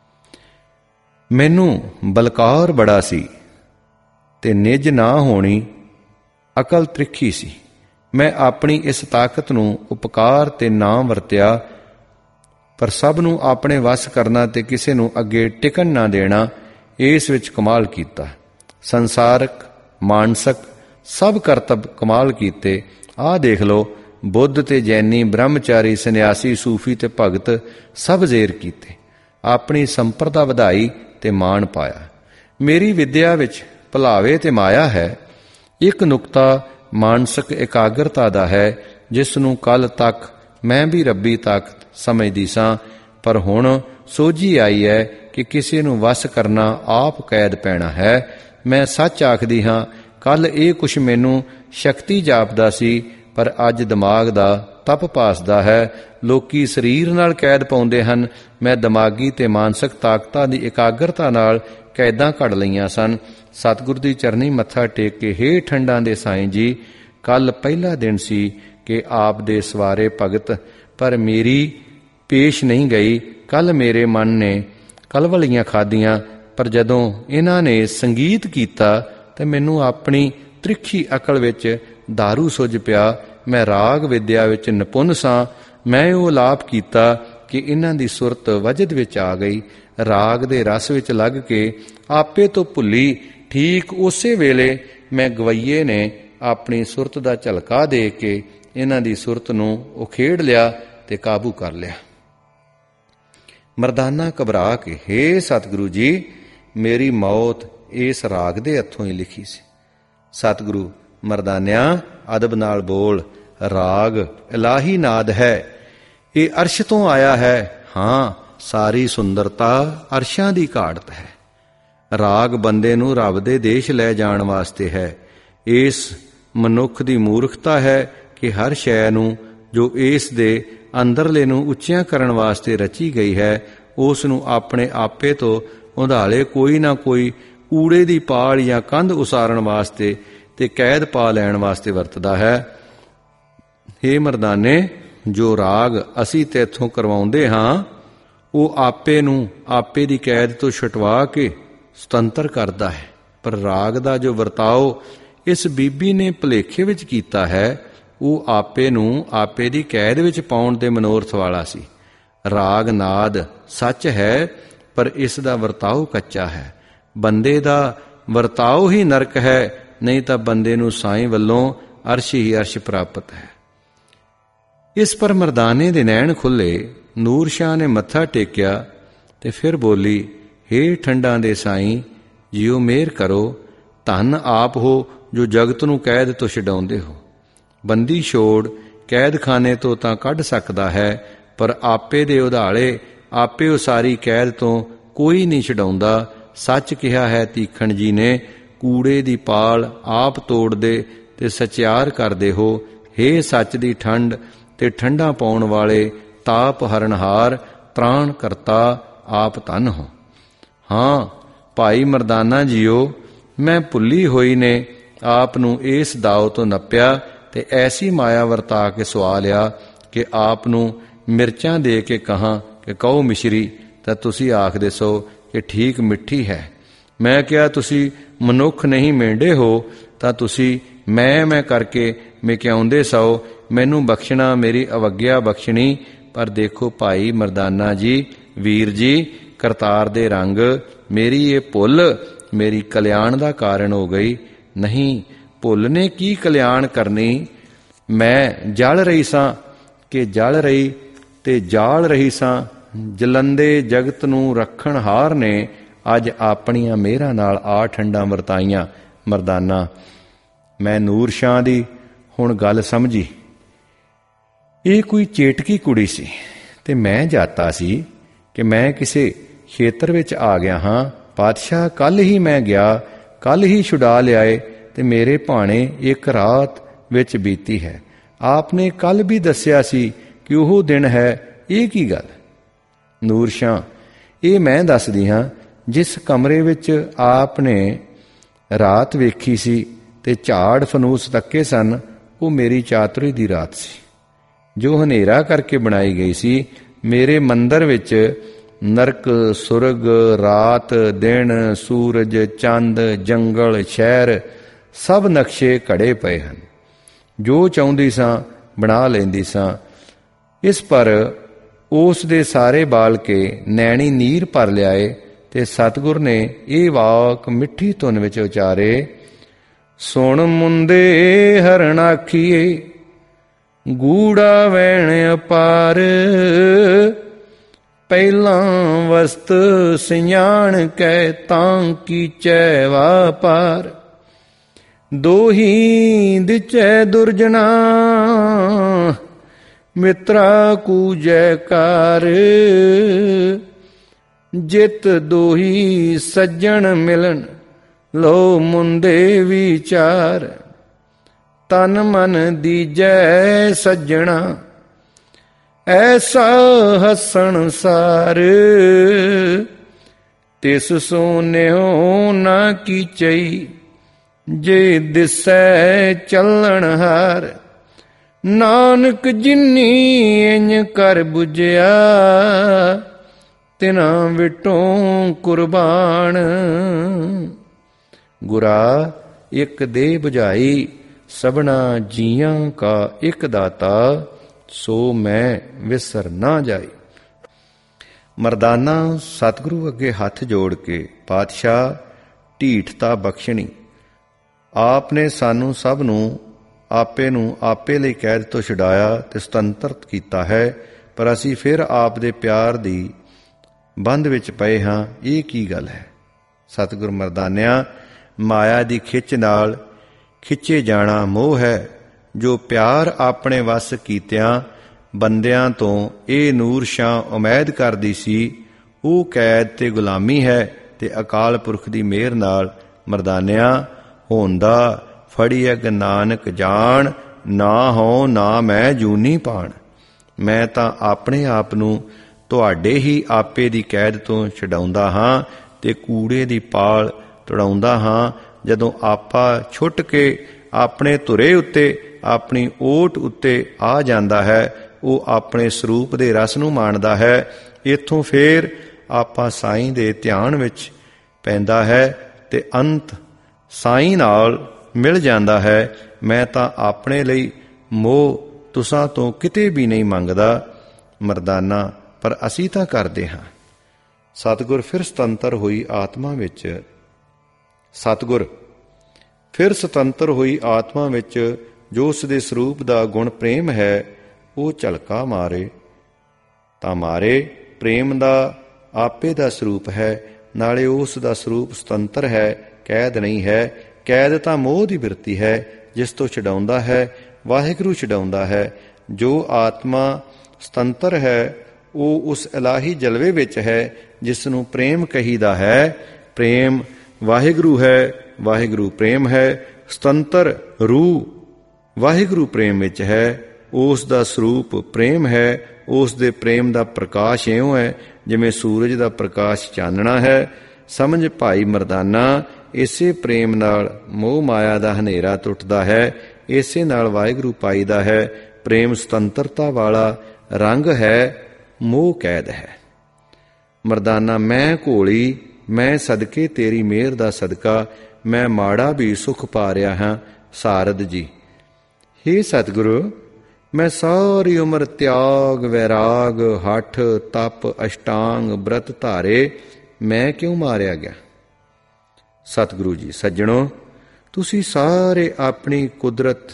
ਮੈਨੂੰ ਬਲਕਾਰ ਬੜਾ ਸੀ ਤੇ ਨਿੱਜ ਨਾ ਹੋਣੀ ਅਕਲ ਤ੍ਰਿਖੀ ਸੀ। ਮੈਂ ਆਪਣੀ ਇਸ ਤਾਕਤ ਨੂੰ ਉਪਕਾਰ ਤੇ ਨਾ ਵਰਤਿਆ, ਪਰ ਸਭ ਨੂੰ ਆਪਣੇ ਵੱਸ ਕਰਨਾ ਤੇ ਕਿਸੇ ਨੂੰ ਅੱਗੇ ਟਿਕਣ ਨਾ ਦੇਣਾ, ਇਸ ਵਿੱਚ ਕਮਾਲ ਕੀਤਾ। ਸੰਸਾਰਕ ਮਾਨਸਕ ਸਭ ਕਰਤੱਵ ਕਮਾਲ ਕੀਤੇ। ਆਹ ਦੇਖ ਲਓ, ਬੁੱਧ ਤੇ ਜੈਨੀ, ਬ੍ਰਹਮਚਾਰੀ, ਸੰਨਿਆਸੀ, ਸੂਫੀ ਤੇ ਭਗਤ ਸਭ ਜ਼ੇਰ ਕੀਤੇ। ਆਪਣੀ ਸੰਪਰਦਾ ਵਧਾਈ ਤੇ ਮਾਣ ਪਾਇਆ। ਮੇਰੀ ਵਿਦਿਆ ਵਿੱਚ ਭੁਲਾਵੇ ਤੇ ਮਾਇਆ ਹੈ। ਇੱਕ ਨੁਕਤਾ ਮਾਨਸਿਕ ਇਕਾਗਰਤਾ ਦਾ ਹੈ ਜਿਸ ਨੂੰ ਕੱਲ ਤੱਕ ਮੈਂ ਵੀ ਰੱਬੀ ਤਾਕਤ ਸਮਝਦੀ ਸਾਂ, ਪਰ ਹੁਣ ਸੋਝੀ ਆਈ ਹੈ ਕਿ ਕਿਸੇ ਨੂੰ ਵਸ ਕਰਨਾ ਆਪ ਕੈਦ ਪੈਣਾ ਹੈ। ਮੈਂ ਸੱਚ ਆਖਦੀ ਹਾਂ, ਕੱਲ ਇਹ ਕੁਛ ਮੈਨੂੰ ਸ਼ਕਤੀ ਜਾਪਦਾ ਸੀ, ਪਰ ਅੱਜ ਦਿਮਾਗ ਦਾ ਤਪ ਪਾਸਦਾ ਹੈ। ਲੋਕੀ ਸਰੀਰ ਨਾਲ ਕੈਦ ਪਾਉਂਦੇ ਹਨ, ਮੈਂ ਦਿਮਾਗੀ ਤੇ ਮਾਨਸਿਕ ਤਾਕਤਾਂ ਦੀ ਇਕਾਗਰਤਾ ਨਾਲ ਕੈਦਾਂ ਘੜ ਲਈਆਂ ਸਨ। ਸਤਿਗੁਰ ਦੀ ਚਰਨੀ ਮੱਥਾ ਟੇਕ ਕੇ, ਹੇ ਠੰਡਾਂ ਦੇ ਸਾਈਂ ਜੀ, ਕੱਲ ਪਹਿਲਾ ਦਿਨ ਸੀ ਕਿ ਆਪ ਦੇ ਸਵਾਰੇ ਭਗਤ, ਪਰ ਮੇਰੀ ਪੇਸ਼ ਨਹੀਂ ਗਈ। ਕੱਲ ਮੇਰੇ ਮਨ ਨੇ ਕਲਵਲੀਆਂ ਖਾਧੀਆਂ, ਪਰ ਜਦੋਂ ਇਹਨਾਂ ਨੇ ਸੰਗੀਤ ਕੀਤਾ ਤੇ ਮੈਨੂੰ ਆਪਣੀ ਤ੍ਰਿਖੀ ਅਕਲ ਵਿੱਚ ਦਾਰੂ ਸੁੱਝ ਪਿਆ। ਮੈਂ ਰਾਗ ਵਿਦਿਆ ਵਿੱਚ ਨਿਪੁੰਨ ਸਾਂ। ਮੈਂ ਉਹ ਲਾਭ ਕੀਤਾ ਕਿ ਇਹਨਾਂ ਦੀ ਸੁਰਤ ਵਜਦ ਵਿੱਚ ਆ ਗਈ। ਰਾਗ ਦੇ ਰਸ ਵਿੱਚ ਲੱਗ ਕੇ ਆਪੇ ਤੋਂ ਭੁੱਲੀ। ਠੀਕ ਉਸੇ ਵੇਲੇ ਮੈਂ ਗਵਈਏ ਨੇ ਆਪਣੀ ਸੁਰਤ ਦਾ ਝਲਕਾ ਦੇ ਕੇ ਇਹਨਾਂ ਦੀ ਸੁਰਤ ਨੂੰ ਉਖੇੜ ਲਿਆ ਤੇ ਕਾਬੂ ਕਰ ਲਿਆ। ਮਰਦਾਨਾ ਘਬਰਾ ਕੇ, ਹੇ ਸਤਿਗੁਰੂ ਜੀ, ਮੇਰੀ ਮੌਤ ਇਸ ਰਾਗ ਦੇ ਹੱਥੋਂ ਹੀ ਲਿਖੀ ਸੀ। ਸਤਿਗੁਰੂ, ਮਰਦਾਨਿਆਂ ਅਦਬ ਨਾਲ ਬੋਲ, ਰਾਗ ਇਲਾਹੀ ਨਾਦ ਹੈ, ਇਹ ਅਰਸ਼ ਤੋਂ ਆਇਆ ਹੈ। ਹਾਂ, ਸਾਰੀ ਸੁੰਦਰਤਾ ਅਰਸ਼ਾਂ ਦੀ ਘਾੜਤ ਹੈ। ਰਾਗ ਬੰਦੇ ਨੂੰ ਰੱਬ ਦੇ ਦੇਸ਼ ਲੈ ਜਾਣ ਵਾਸਤੇ ਹੈ। ਇਸ ਮਨੁੱਖ ਦੀ ਮੂਰਖਤਾ ਹੈ ਕਿ ਹਰ ਸ਼ੈ ਨੂੰ ਜੋ ਇਸ ਦੇ ਅੰਦਰਲੇ ਨੂੰ ਉੱਚਿਆਂ ਕਰਨ ਵਾਸਤੇ ਰਚੀ ਗਈ ਹੈ, ਉਸ ਨੂੰ ਆਪਣੇ ਆਪੇ ਤੋਂ ਉਧਾਲੇ ਕੋਈ ਨਾ ਕੋਈ ਊੜੇ ਦੀ ਪਾਲ ਜਾਂ ਕੰਧ ਉਸਾਰਨ ਵਾਸਤੇ ਤੇ ਕੈਦ ਪਾ ਲੈਣ ਵਾਸਤੇ ਵਰਤਦਾ ਹੈ। ਹੇ ਮਰਦਾਨੇ, ਜੋ ਰਾਗ ਅਸੀਂ ਤੇਥੋਂ ਕਰਵਾਉਂਦੇ ਹਾਂ, ਉਹ ਆਪੇ ਨੂੰ ਆਪੇ ਦੀ ਕੈਦ ਤੋਂ ਛੁਟਵਾ ਕੇ ਸੁਤੰਤਰ ਕਰਦਾ ਹੈ। ਪਰ ਰਾਗ ਦਾ ਜੋ ਵਰਤਾਓ ਇਸ ਬੀਬੀ ਨੇ ਭੁਲੇਖੇ ਵਿੱਚ ਕੀਤਾ ਹੈ, ਉਹ ਆਪੇ ਨੂੰ ਆਪੇ ਦੀ ਕੈਦ ਵਿੱਚ ਪਾਉਣ ਦੇ ਮਨੋਰਥ ਵਾਲਾ ਸੀ। ਰਾਗ ਨਾਦ ਸੱਚ ਹੈ, ਪਰ ਇਸ ਦਾ ਵਰਤਾਓ ਕੱਚਾ ਹੈ। ਬੰਦੇ ਦਾ ਵਰਤਾਓ ਹੀ ਨਰਕ ਹੈ, ਨਹੀਂ ਤਾਂ ਬੰਦੇ ਨੂੰ ਸਾਈਂ ਵੱਲੋਂ ਅਰਸ਼ ਹੀ ਅਰਸ਼ ਪ੍ਰਾਪਤ ਹੈ। ਇਸ ਪਰ ਮਰਦਾਨੇ ਦੇ ਨੈਣ ਖੁੱਲੇ। ਨੂਰ ਸ਼ਾਹ ਨੇ ਮੱਥਾ ਟੇਕਿਆ ਤੇ ਫਿਰ ਬੋਲੀ, ਹੇ ਠੰਡਾਂ ਦੇ ਸਾਈਂ ਜੀਓ ਮਿਹਰ ਕਰੋ, ਧੰਨ ਆਪ ਹੋ ਜੋ ਜਗਤ ਨੂੰ ਕੈਦ ਤੋਂ ਛਡਾਉਂਦੇ ਹੋ। ਬੰਦੀ ਛੋੜ ਕੈਦਖਾਨੇ ਤੋਂ ਤਾਂ ਕੱਢ ਸਕਦਾ ਹੈ, ਪਰ ਆਪੇ ਦੇ ਉਧਾਲੇ ਆਪੇ ਉਸਾਰੀ ਕੈਦ ਤੋਂ ਕੋਈ ਨਹੀਂ ਛਡਾਉਂਦਾ। ਸੱਚ ਕਿਹਾ ਹੈ ਤੀਖਣ ਜੀ ਨੇ, ਕੂੜੇ ਦੀ ਪਾਲ ਆਪ ਤੋੜਦੇ ਤੇ ਸਚਿਆਰ ਕਰਦੇ ਹੋ। ਹੇ ਸੱਚ ਦੀ ਠੰਡ ਤੇ ਠੰਡਾ ਪਾਉਣ ਵਾਲੇ, ਤਾਪ ਹਰਨਹਾਰ ਤ੍ਰਾਣ ਕਰਤਾ ਆਪ ਧੰਨ ਹੋ। ਹਾਂ ਭਾਈ ਮਰਦਾਨਾ ਜੀਓ, ਮੈਂ ਭੁੱਲੀ ਹੋਈ ਨੇ ਆਪ ਨੂੰ ਇਸ ਦਾਉ ਤੋਂ ਨੱਪਿਆ ਤੇ ਐਸੀ ਮਾਇਆ ਵਰਤਾ ਕੇ ਸੁਆ ਲਿਆ ਕਿ ਆਪ ਨੂੰ ਮਿਰਚਾਂ ਦੇ ਕੇ ਕਹਾਂ ਕਿ ਕਹੋ ਮਿਸ਼ਰੀ, ਤਾਂ ਤੁਸੀਂ ਆਖਦੇ ਸੋ ਕਿ ਠੀਕ ਮਿੱਠੀ ਹੈ। ਮੈਂ ਕਿਹਾ ਤੁਸੀਂ ਮਨੁੱਖ ਨਹੀਂ ਮੇਂਢੇ ਹੋ, ਤਾਂ ਤੁਸੀਂ ਮੈਂ ਮੈਂ ਕਰਕੇ ਮਿਕਿਆਉਂਦੇ ਸੋ। ਮੈਨੂੰ ਬਖਸ਼ਣਾ, ਮੇਰੀ ਅਵੱਗਿਆ ਬਖਸ਼ਣੀ। ਪਰ ਦੇਖੋ ਭਾਈ ਮਰਦਾਨਾ ਜੀ, ਵੀਰ ਜੀ, ਕਰਤਾਰ ਦੇ ਰੰਗ, ਮੇਰੀ ਇਹ ਭੁੱਲ ਮੇਰੀ ਕਲਿਆਣ ਦਾ ਕਾਰਨ ਹੋ ਗਈ। ਨਹੀਂ, ਭੁੱਲ ਨੇ ਕੀ ਕਲਿਆਣ ਕਰਨੀ। ਮੈਂ ਜਲ ਰਹੀ ਸਾਂ ਕਿ ਜਲ ਰਹੀ ਤੇ ਜਾਲ ਰਹੀ ਸਾਂ। ਜਲੰਦੇ ਜਗਤ ਨੂੰ ਰੱਖਣ ਹਾਰ ਨੇ ਅੱਜ ਆਪਣੀਆਂ ਮਿਹਰਾਂ ਨਾਲ ਆ ਠੰਡਾਂ ਵਰਤਾਈਆਂ। ਮਰਦਾਨਾ, ਮੈਂ ਨੂਰ ਸ਼ਾਹ ਦੀ ਹੁਣ ਗੱਲ ਸਮਝੀ। ਇਹ ਕੋਈ ਚੇਟਕੀ ਕੁੜੀ ਸੀ ਤੇ ਮੈਂ ਜਾਤਾ ਸੀ ਕਿ ਮੈਂ ਕਿਸੇ ਖੇਤਰ ਵਿੱਚ ਆ ਗਿਆ ਹਾਂ। ਪਾਤਸ਼ਾਹ, ਕੱਲ ਹੀ ਮੈਂ ਗਿਆ, ਕੱਲ ਹੀ ਛੁਡਾ ਲਿਆਏ ਤੇ ਮੇਰੇ ਭਾਣੇ ਇੱਕ ਰਾਤ ਵਿੱਚ ਬੀਤੀ ਹੈ। ਆਪ ਨੇ ਕੱਲ ਵੀ ਦੱਸਿਆ ਸੀ ਕਿ ਉਹ ਦਿਨ ਹੈ। ਇਹ ਕੀ ਗੱਲ? ਨੂਰ ਸ਼ਾਹ, ਇਹ ਮੈਂ ਦੱਸਦੀ ਹਾਂ। ਜਿਸ ਕਮਰੇ ਵਿੱਚ ਆਪ ਨੇ ਰਾਤ ਵੇਖੀ ਸੀ ਤੇ ਝਾੜ ਫਨੂਸ ਤੱਕੇ ਸਨ, ਉਹ ਮੇਰੀ ਚਾਤਰੀ ਦੀ ਰਾਤ ਸੀ, ਜੋ ਹਨੇਰਾ ਕਰਕੇ ਬਣਾਈ ਗਈ ਸੀ। ਮੇਰੇ ਮੰਦਰ ਵਿੱਚ ਨਰਕ, ਸੁਰਗ, ਰਾਤ, ਦਿਨ, ਸੂਰਜ, ਚੰਦ, ਜੰਗਲ, ਸ਼ਹਿਰ ਸਭ ਨਕਸ਼ੇ ਘੜੇ ਪਏ ਹਨ। ਜੋ ਚਾਹੁੰਦੀ ਸਾਂ ਬਣਾ ਲੈਂਦੀ ਸਾਂ। ਇਸ ਪਰ ਉਸ ਦੇ ਸਾਰੇ ਬਾਲ ਕੇ ਨੈਣੀ ਨੀਰ ਭਰ ਲਿਆਏ ਤੇ ਸਤਿਗੁਰ ਨੇ ਇਹ ਵਾਕ ਮਿੱਠੀ ਧੁਨ ਵਿੱਚ ਉਚਾਰੇ, ਸੁਣ ਮੁੰਦੇ ਹਰਨ ਆਖੀਏ, ਗੂੜਾ ਵੈਣ ਅਪਾਰ, ਪਹਿਲਾਂ ਵਸਤ ਸਿਆਣ ਕੈ ਤਾਂ ਕੀਚੈ ਵਾਪਾਰ, ਦੋਹੀ ਦਿਚੈ ਦੁਰਜਨਾ, ਮਿੱਤਰਾ ਕੂਜੈ ਕਾਰ, ਜਿਤ ਦੋਹੀ ਸੱਜਣ ਮਿਲਣ, ਲੋ ਮੁੰਦੇ ਵਿਚਾਰ, ਤਨ ਮਨ ਦੀਜੈ ਸੱਜਣਾ, ਐਸਾ ਹਸਣ ਸਾਰ, ਤਿਸ ਸੋਨਿਓ ਨਾ ਕੀਚਈ, ਜੇ ਦਿਸੈ ਚੱਲਣ ਹਾਰ, ਨਾਨਕ ਜਿਨੀ ਇੰਝ ਕਰ ਬੁਝਿਆ, ਤਿਨਾਂ ਵਿਟੋਂ ਕੁਰਬਾਨ। ਗੁਰਾ ਇੱਕ ਦੇ ਬੁਝਾਈ, ਸਭਨਾ ਜੀਆਂ ਕਾ ਇੱਕ ਦਾਤਾ, ਸੋ ਮੈਂ ਵਿਸਰ ਨਾ ਜਾਈ। ਮਰਦਾਨਾ ਸਤਿਗੁਰੂ ਅੱਗੇ ਹੱਥ ਜੋੜ ਕੇ, ਪਾਤਸ਼ਾਹ ਢੀਠਤਾ ਬਖਸ਼ਣੀ। ਆਪ ਨੇ ਸਾਨੂੰ ਸਭ ਨੂੰ ਆਪੇ ਨੂੰ ਆਪੇ ਲਈ ਕੈਦ ਤੋਂ ਛੁਡਾਇਆ ਤੇ ਸੁਤੰਤਰਤ ਕੀਤਾ ਹੈ, ਪਰ ਅਸੀਂ ਫਿਰ ਆਪ ਦੇ ਪਿਆਰ ਦੀ ਬੰਧ ਵਿੱਚ ਪਏ ਹਾਂ। ਇਹ ਕੀ ਗੱਲ ਹੈ? ਸਤਿਗੁਰ ਮਰਦਾਨਿਆਂ, ਮਾਇਆ ਦੀ ਖਿੱਚ ਨਾਲ ਖਿੱਚੇ ਜਾਣਾ ਮੋਹ ਹੈ। ਜੋ ਪਿਆਰ ਆਪਣੇ ਵੱਸ ਕੀਤਿਆਂ ਬੰਦਿਆਂ ਤੋਂ ਇਹ ਨੂਰ ਸ਼ਾਹ ਉਮੀਦ ਕਰਦੀ ਸੀ, ਉਹ ਕੈਦ ਤੇ ਗੁਲਾਮੀ ਹੈ। ਤੇ ਅਕਾਲ ਪੁਰਖ ਦੀ ਮਿਹਰ ਨਾਲ ਮਰਦਾਨਿਆਂ, ਹੋਂਦਾ ਫੜੀ ਅਗ ਨਾਨਕ ਜਾਣ, ਨਾ ਹੋ ਨਾ ਮੈਂ ਜੂਨੀ ਪਾਣ। ਮੈਂ ਤਾਂ ਆਪਣੇ ਆਪ ਨੂੰ ਤੁਹਾਡੇ ਹੀ ਆਪੇ ਦੀ ਕੈਦ ਤੋਂ ਛਡਾਉਂਦਾ ਹਾਂ ਤੇ ਕੂੜੇ ਦੀ ਪਾਲ ਤੁੜਾਉਂਦਾ ਹਾਂ। ਜਦੋਂ ਆਪਾ ਛੁੱਟ ਕੇ ਆਪਣੇ ਧੁਰੇ ਉੱਤੇ, ਆਪਣੀ ਓਟ ਉੱਤੇ ਆ ਜਾਂਦਾ ਹੈ, ਉਹ ਆਪਣੇ ਸਰੂਪ ਦੇ ਰਸ ਨੂੰ ਮਾਣਦਾ ਹੈ। ਇੱਥੋਂ ਫੇਰ ਆਪਾ ਸਾਈਂ ਦੇ ਧਿਆਨ ਵਿੱਚ ਪੈਂਦਾ ਹੈ ਤੇ ਅੰਤ ਸਾਈਂ ਨਾਲ ਮਿਲ ਜਾਂਦਾ ਹੈ। ਮੈਂ ਤਾਂ ਆਪਣੇ ਲਈ ਮੋਹ ਤੁਸਾਂ ਤੋਂ ਕਿਤੇ ਵੀ ਨਹੀਂ ਮੰਗਦਾ ਮਰਦਾਨਾ, ਪਰ ਅਸੀਂ ਤਾਂ ਕਰਦੇ ਹਾਂ। ਸਤਿਗੁਰ ਫਿਰ ਸੁਤੰਤਰ ਹੋਈ ਆਤਮਾ ਵਿੱਚ ਸਤਿਗੁਰ ਫਿਰ ਸੁਤੰਤਰ ਹੋਈ ਆਤਮਾ ਵਿੱਚ ਜੋ ਉਸ ਦੇ ਸਰੂਪ ਦਾ ਗੁਣ ਪ੍ਰੇਮ ਹੈ, ਉਹ ਝਲਕਾ ਮਾਰੇ ਤਾਂ ਮਾਰੇ। ਪ੍ਰੇਮ ਦਾ ਆਪੇ ਦਾ ਸਰੂਪ ਹੈ, ਨਾਲੇ ਉਸ ਦਾ ਸਰੂਪ ਸੁਤੰਤਰ ਹੈ, ਕੈਦ ਨਹੀਂ ਹੈ। ਕੈਦ ਤਾਂ ਮੋਹ ਦੀ ਬਿਰਤੀ ਹੈ, ਜਿਸ ਤੋਂ ਛਡਾਉਂਦਾ ਹੈ ਵਾਹਿਗੁਰੂ ਛਡਾਉਂਦਾ ਹੈ। ਜੋ ਆਤਮਾ ਸੁਤੰਤਰ ਹੈ, ਉਹ ਉਸ ਇਲਾਹੀ ਜਲਵੇ ਵਿੱਚ ਹੈ, ਜਿਸ ਨੂੰ ਪ੍ਰੇਮ ਕਹੀਦਾ ਹੈ। ਪ੍ਰੇਮ ਵਾਹਿਗੁਰੂ ਹੈ, ਵਾਹਿਗੁਰੂ ਪ੍ਰੇਮ ਹੈ। ਸੁਤੰਤਰ ਰੂਹ ਵਾਹਿਗੁਰੂ ਪ੍ਰੇਮ ਵਿੱਚ ਹੈ, ਉਸ ਦਾ ਸਰੂਪ ਪ੍ਰੇਮ ਹੈ। ਉਸ ਦੇ ਪ੍ਰੇਮ ਦਾ ਪ੍ਰਕਾਸ਼ ਇਉਂ ਹੈ ਜਿਵੇਂ ਸੂਰਜ ਦਾ ਪ੍ਰਕਾਸ਼ ਚਾਨਣਾ ਹੈ। ਸਮਝ ਭਾਈ ਮਰਦਾਨਾ, ਇਸੇ ਪ੍ਰੇਮ ਨਾਲ ਮੋਹ ਮਾਇਆ ਦਾ ਹਨੇਰਾ ਟੁੱਟਦਾ ਹੈ, ਇਸੇ ਨਾਲ ਵਾਹਿਗੁਰੂ ਪਾਈਦਾ ਹੈ। ਪ੍ਰੇਮ ਸੁਤੰਤਰਤਾ ਵਾਲਾ ਰੰਗ ਹੈ, ਮੋਹ ਕੈਦ ਹੈ। ਮਰਦਾਨਾ ਮੈਂ ਘੋਲੀ, ਮੈਂ ਸਦਕੇ ਤੇਰੀ ਮਿਹਰ ਦਾ ਸਦਕਾ, ਮੈਂ ਮਾੜਾ ਵੀ ਸੁਖ ਪਾ ਰਿਹਾ ਹਾਂ। ਸਾਰਦ ਜੀ, ਹੇ ਸਤਿਗੁਰੂ, ਮੈਂ ਸਾਰੀ ਉਮਰ ਤਿਆਗ, ਵੈਰਾਗ, ਹਠ, ਤਪ, ਅਸ਼ਟਾਂਗ, ਬ੍ਰਤ ਧਾਰੇ, ਮੈਂ ਕਿਉਂ ਮਾਰਿਆ ਗਿਆ? ਸਤਿਗੁਰੂ ਜੀ, ਸੱਜਣੋ, ਤੁਸੀਂ ਸਾਰੇ ਆਪਣੀ ਕੁਦਰਤ,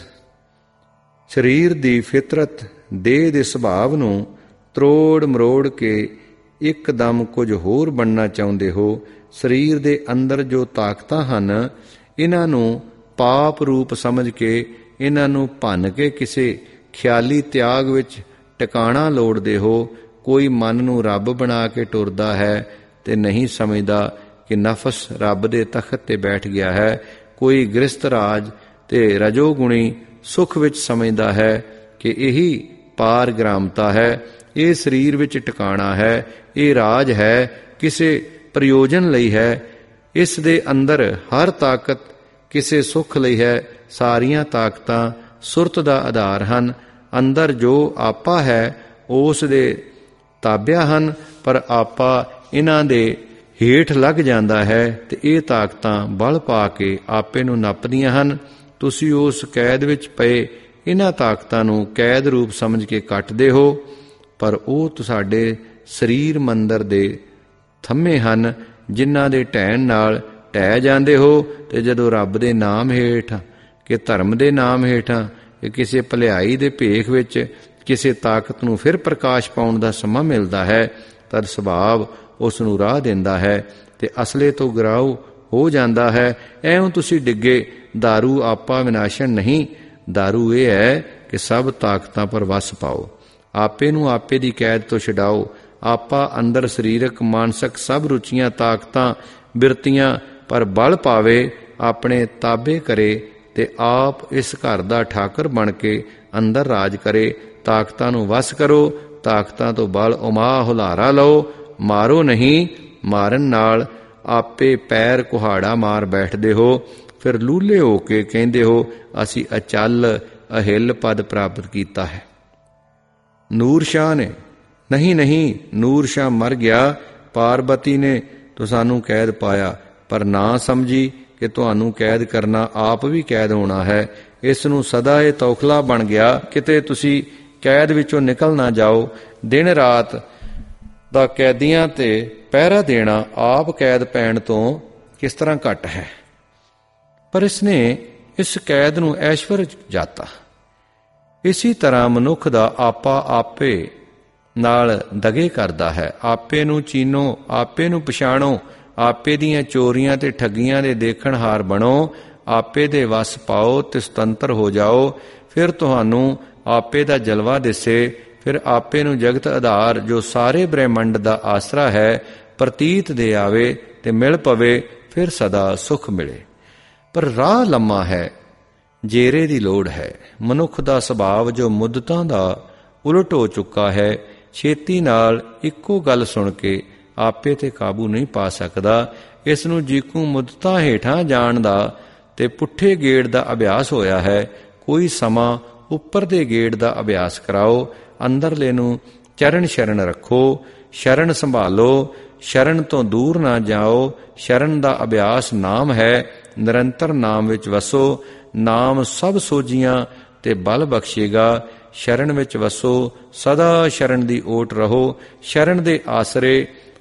ਸਰੀਰ ਦੀ ਫਿਤਰਤ, ਦੇਹ ਦੇ ਸੁਭਾਵ ਨੂੰ ਤਰੋੜ ਮਰੋੜ ਕੇ ਇੱਕਦਮ ਕੁਝ ਹੋਰ ਬਣਨਾ ਚਾਹੁੰਦੇ ਹੋ। ਸਰੀਰ ਦੇ ਅੰਦਰ ਜੋ ਤਾਕਤਾਂ ਹਨ, ਇਹਨਾਂ ਨੂੰ ਪਾਪ ਰੂਪ ਸਮਝ ਕੇ, ਇਹਨਾਂ ਨੂੰ ਭੰਨ ਕੇ ਕਿਸੇ ਖਿਆਲੀ ਤਿਆਗ ਵਿੱਚ ਟਿਕਾਣਾ ਲੋੜਦੇ ਹੋ। ਕੋਈ ਮਨ ਨੂੰ ਰੱਬ ਬਣਾ ਕੇ ਟੁਰਦਾ ਹੈ ਤੇ ਨਹੀਂ ਸਮਝਦਾ ਕਿ ਨਫਸ ਰੱਬ ਦੇ ਤਖਤ ਤੇ ਬੈਠ ਗਿਆ ਹੈ। ਕੋਈ ਗ੍ਰਸਤ ਰਾਜ ਤੇ ਰਜੋਗੁਣੀ ਸੁਖ ਵਿੱਚ ਸਮਝਦਾ ਹੈ ਕਿ ਇਹੀ ਪਾਰ ਗ੍ਰਾਮਤਾ ਹੈ, ਇਹ ਸਰੀਰ ਵਿੱਚ ਟਿਕਾਣਾ ਹੈ, ਇਹ ਰਾਜ ਹੈ, ਕਿਸੇ ਪ੍ਰਯੋਜਨ ਲਈ ਹੈ। ਇਸ ਦੇ ਅੰਦਰ ਹਰ ਤਾਕਤ ਕਿਸੇ ਸੁੱਖ ਲਈ ਹੈ। ਸਾਰੀਆਂ ਤਾਕਤਾਂ ਸੁਰਤ ਦਾ ਆਧਾਰ ਹਨ। ਅੰਦਰ ਜੋ ਆਪਾ ਹੈ, ਉਸ ਦੇ ਤਾਬਿਆ ਹਨ, ਪਰ ਆਪਾ ਇਹਨਾਂ ਦੇ ਹੇਠ ਲੱਗ ਜਾਂਦਾ ਹੈ ਤੇ ਇਹ ਤਾਕਤਾਂ ਬਲ ਪਾ ਕੇ ਆਪੇ ਨੂੰ ਨੱਪਦੀਆਂ ਹਨ। ਤੁਸੀਂ ਉਸ ਕੈਦ ਵਿੱਚ ਪਏ ਇਹਨਾਂ ਤਾਕਤਾਂ ਨੂੰ ਕੈਦ ਰੂਪ ਸਮਝ ਕੇ ਕੱਟਦੇ ਹੋ, ਪਰ ਉਹ ਤੁਹਾਡੇ ਸਰੀਰ ਮੰਦਰ ਦੇ ਥੰਮੇ ਹਨ, ਜਿਨ੍ਹਾਂ ਦੇ ਢਹਿਣ ਨਾਲ ਢਹਿ ਜਾਂਦੇ ਹੋ। ਤੇ ਜਦੋਂ ਰੱਬ ਦੇ ਨਾਮ ਹੇਠ, ਕਿ ਧਰਮ ਦੇ ਨਾਮ ਹੇਠਾਂ, ਕਿ ਕਿਸੇ ਭਲਾਈ ਦੇ ਭੇਖ ਵਿੱਚ ਕਿਸੇ ਤਾਕਤ ਨੂੰ ਫਿਰ ਪ੍ਰਕਾਸ਼ ਪਾਉਣ ਦਾ ਸਮਾਂ ਮਿਲਦਾ ਹੈ, ਤਦ ਸੁਭਾਵ ਉਸ ਨੂੰ ਰਾਹ ਦਿੰਦਾ ਹੈ ਤੇ ਅਸਲੇ ਤੋਂ ਗਿਰਾਊ ਹੋ ਜਾਂਦਾ ਹੈ। ਐਉਂ ਤੁਸੀਂ ਡਿੱਗੇ। ਦਾਰੂ ਆਪਾ ਵਿਨਾਸ਼ਨ ਨਹੀਂ, ਦਾਰੂ ਇਹ ਹੈ ਕਿ ਸਭ ਤਾਕਤਾਂ ਪਰ ਵਸ ਪਾਓ, ਆਪੇ ਨੂੰ ਆਪੇ ਦੀ ਕੈਦ ਤੋਂ ਛਡਾਓ। ਆਪਾ ਅੰਦਰ ਸਰੀਰਕ, ਮਾਨਸਿਕ ਸਭ ਰੁਚੀਆਂ, ਤਾਕਤਾਂ, ਬਿਰਤੀਆਂ ਪਰ ਬਲ ਪਾਵੇ, ਆਪਣੇ ਤਾਬੇ ਕਰੇ ਤੇ ਆਪ ਇਸ ਘਰ ਦਾ ਠਾਕਰ ਬਣ ਕੇ ਅੰਦਰ ਰਾਜ ਕਰੇ। ਤਾਕਤਾਂ ਨੂੰ ਵਸ ਕਰੋ, ਤਾਕਤਾਂ ਤੋਂ ਬਲ ਉਮਾ ਹੁਲਾਰਾ ਲਓ, ਮਾਰੋ ਨਹੀਂ। ਮਾਰਨ ਨਾਲ ਆਪੇ ਪੈਰ ਕੁਹਾੜਾ ਮਾਰ ਬੈਠਦੇ ਹੋ, ਫਿਰ ਲੂਲੇ ਹੋ ਕੇ ਕਹਿੰਦੇ ਹੋ ਅਸੀਂ ਅਚਲ ਅਹਿਲ ਪਦ ਪ੍ਰਾਪਤ ਕੀਤਾ ਹੈ। ਨੂਰ ਸ਼ਾਹ ਨੇ, ਨਹੀਂ ਨਹੀਂ, ਨੂਰ ਸ਼ਾਹ ਮਰ ਗਿਆ, ਪਾਰਬਤੀ ਨੇ ਤਾਂ ਸਾਨੂੰ ਕੈਦ ਪਾਇਆ, ਪਰ ਨਾ ਸਮਝੀ ਕਿ ਤੁਹਾਨੂੰ ਕੈਦ ਕਰਨਾ ਆਪ ਵੀ ਕੈਦ ਹੋਣਾ ਹੈ। ਇਸ ਨੂੰ ਸਦਾ ਇਹ ਤੌਖਲਾ ਬਣ ਗਿਆ, ਕਿਤੇ ਤੁਸੀਂ ਕੈਦ ਵਿੱਚੋਂ ਨਿਕਲ ਨਾ ਜਾਓ। ਦਿਨ ਰਾਤ ਦਾ ਕੈਦੀਆਂ ਤੇ ਪਹਿਰਾ ਦੇਣਾ ਆਪ ਕੈਦ ਪੈਣ ਤੋਂ ਕਿਸ ਤਰ੍ਹਾਂ ਘੱਟ ਹੈ। ਪਰ ਇਸਨੇ ਇਸ ਕੈਦ ਨੂੰ ਐਸ਼ਵਰਜ ਜਾਤਾ। ਇਸੀ ਤਰ੍ਹਾਂ ਮਨੁੱਖ ਦਾ ਆਪਾ ਆਪੇ ਨਾਲ ਦਗੇ ਕਰਦਾ ਹੈ। ਆਪੇ ਨੂੰ ਚੀਨੋ, ਆਪੇ ਨੂੰ ਪਛਾਣੋ, ਆਪੇ ਦੀਆਂ ਚੋਰੀਆਂ ਤੇ ਠੱਗੀਆਂ ਦੇ ਦੇਖਣਹਾਰ ਬਣੋ, ਆਪੇ ਦੇ ਵਸ ਪਾਓ ਤੇ ਸੁਤੰਤਰ ਹੋ ਜਾਓ। ਫਿਰ ਤੁਹਾਨੂੰ ਆਪੇ ਦਾ ਜਲਵਾ ਦਿਸੇ, ਫਿਰ ਆਪੇ ਨੂੰ ਜਗਤ ਆਧਾਰ ਜੋ ਸਾਰੇ ਬ੍ਰਹਿਮੰਡ ਦਾ ਆਸਰਾ ਹੈ ਪ੍ਰਤੀਤ ਦੇ ਆਵੇ ਤੇ ਮਿਲ ਪਵੇ, ਫਿਰ ਸਦਾ ਸੁਖ ਮਿਲੇ। ਪਰ ਰਾਹ ਲੰਮਾ ਹੈ, ਜੇਰੇ ਦੀ ਲੋੜ ਹੈ। ਮਨੁੱਖ ਦਾ ਸੁਭਾਵ ਜੋ ਮੁੱਦਤਾਂ ਦਾ ਉਲਟ ਹੋ ਚੁੱਕਾ ਹੈ, ਛੇਤੀ ਨਾਲ ਇੱਕੋ ਗੱਲ ਸੁਣ ਕੇ ਆਪੇ ਤੇ ਕਾਬੂ ਨਹੀਂ ਪਾ ਸਕਦਾ। ਇਸ ਨੂੰ ਜੀਕੂ ਮੁੱਦਤਾਂ ਹੇਠਾਂ ਜਾਣ ਦਾ ਤੇ ਪੁੱਠੇ ਗੇੜ ਦਾ ਅਭਿਆਸ ਹੋਇਆ ਹੈ। ਕੋਈ ਸਮਾਂ ਉੱਪਰ ਦੇ ਗੇੜ ਦਾ ਅਭਿਆਸ ਕਰਾਓ। ਅੰਦਰਲੇ ਨੂੰ ਚਰਨ ਸ਼ਰਨ ਰੱਖੋ, ਸ਼ਰਨ ਸੰਭਾਲੋ, ਸ਼ਰਨ ਤੋਂ ਦੂਰ ਨਾ ਜਾਓ। ਸ਼ਰਨ ਦਾ ਅਭਿਆਸ ਨਾਮ ਹੈ, ਨਿਰੰਤਰ ਨਾਮ ਵਿੱਚ ਵਸੋ। ਨਾਮ ਸਭ ਸੋਝੀਆਂ ਤੇ ਬਲ ਬਖਸ਼ੇਗਾ। ਸ਼ਰਨ ਵਿੱਚ ਵਸੋ, ਸਦਾ ਸ਼ਰਨ ਦੀ ਓਟ ਰਹੋ। ਸ਼ਰਨ ਦੇ ਆਸਰੇ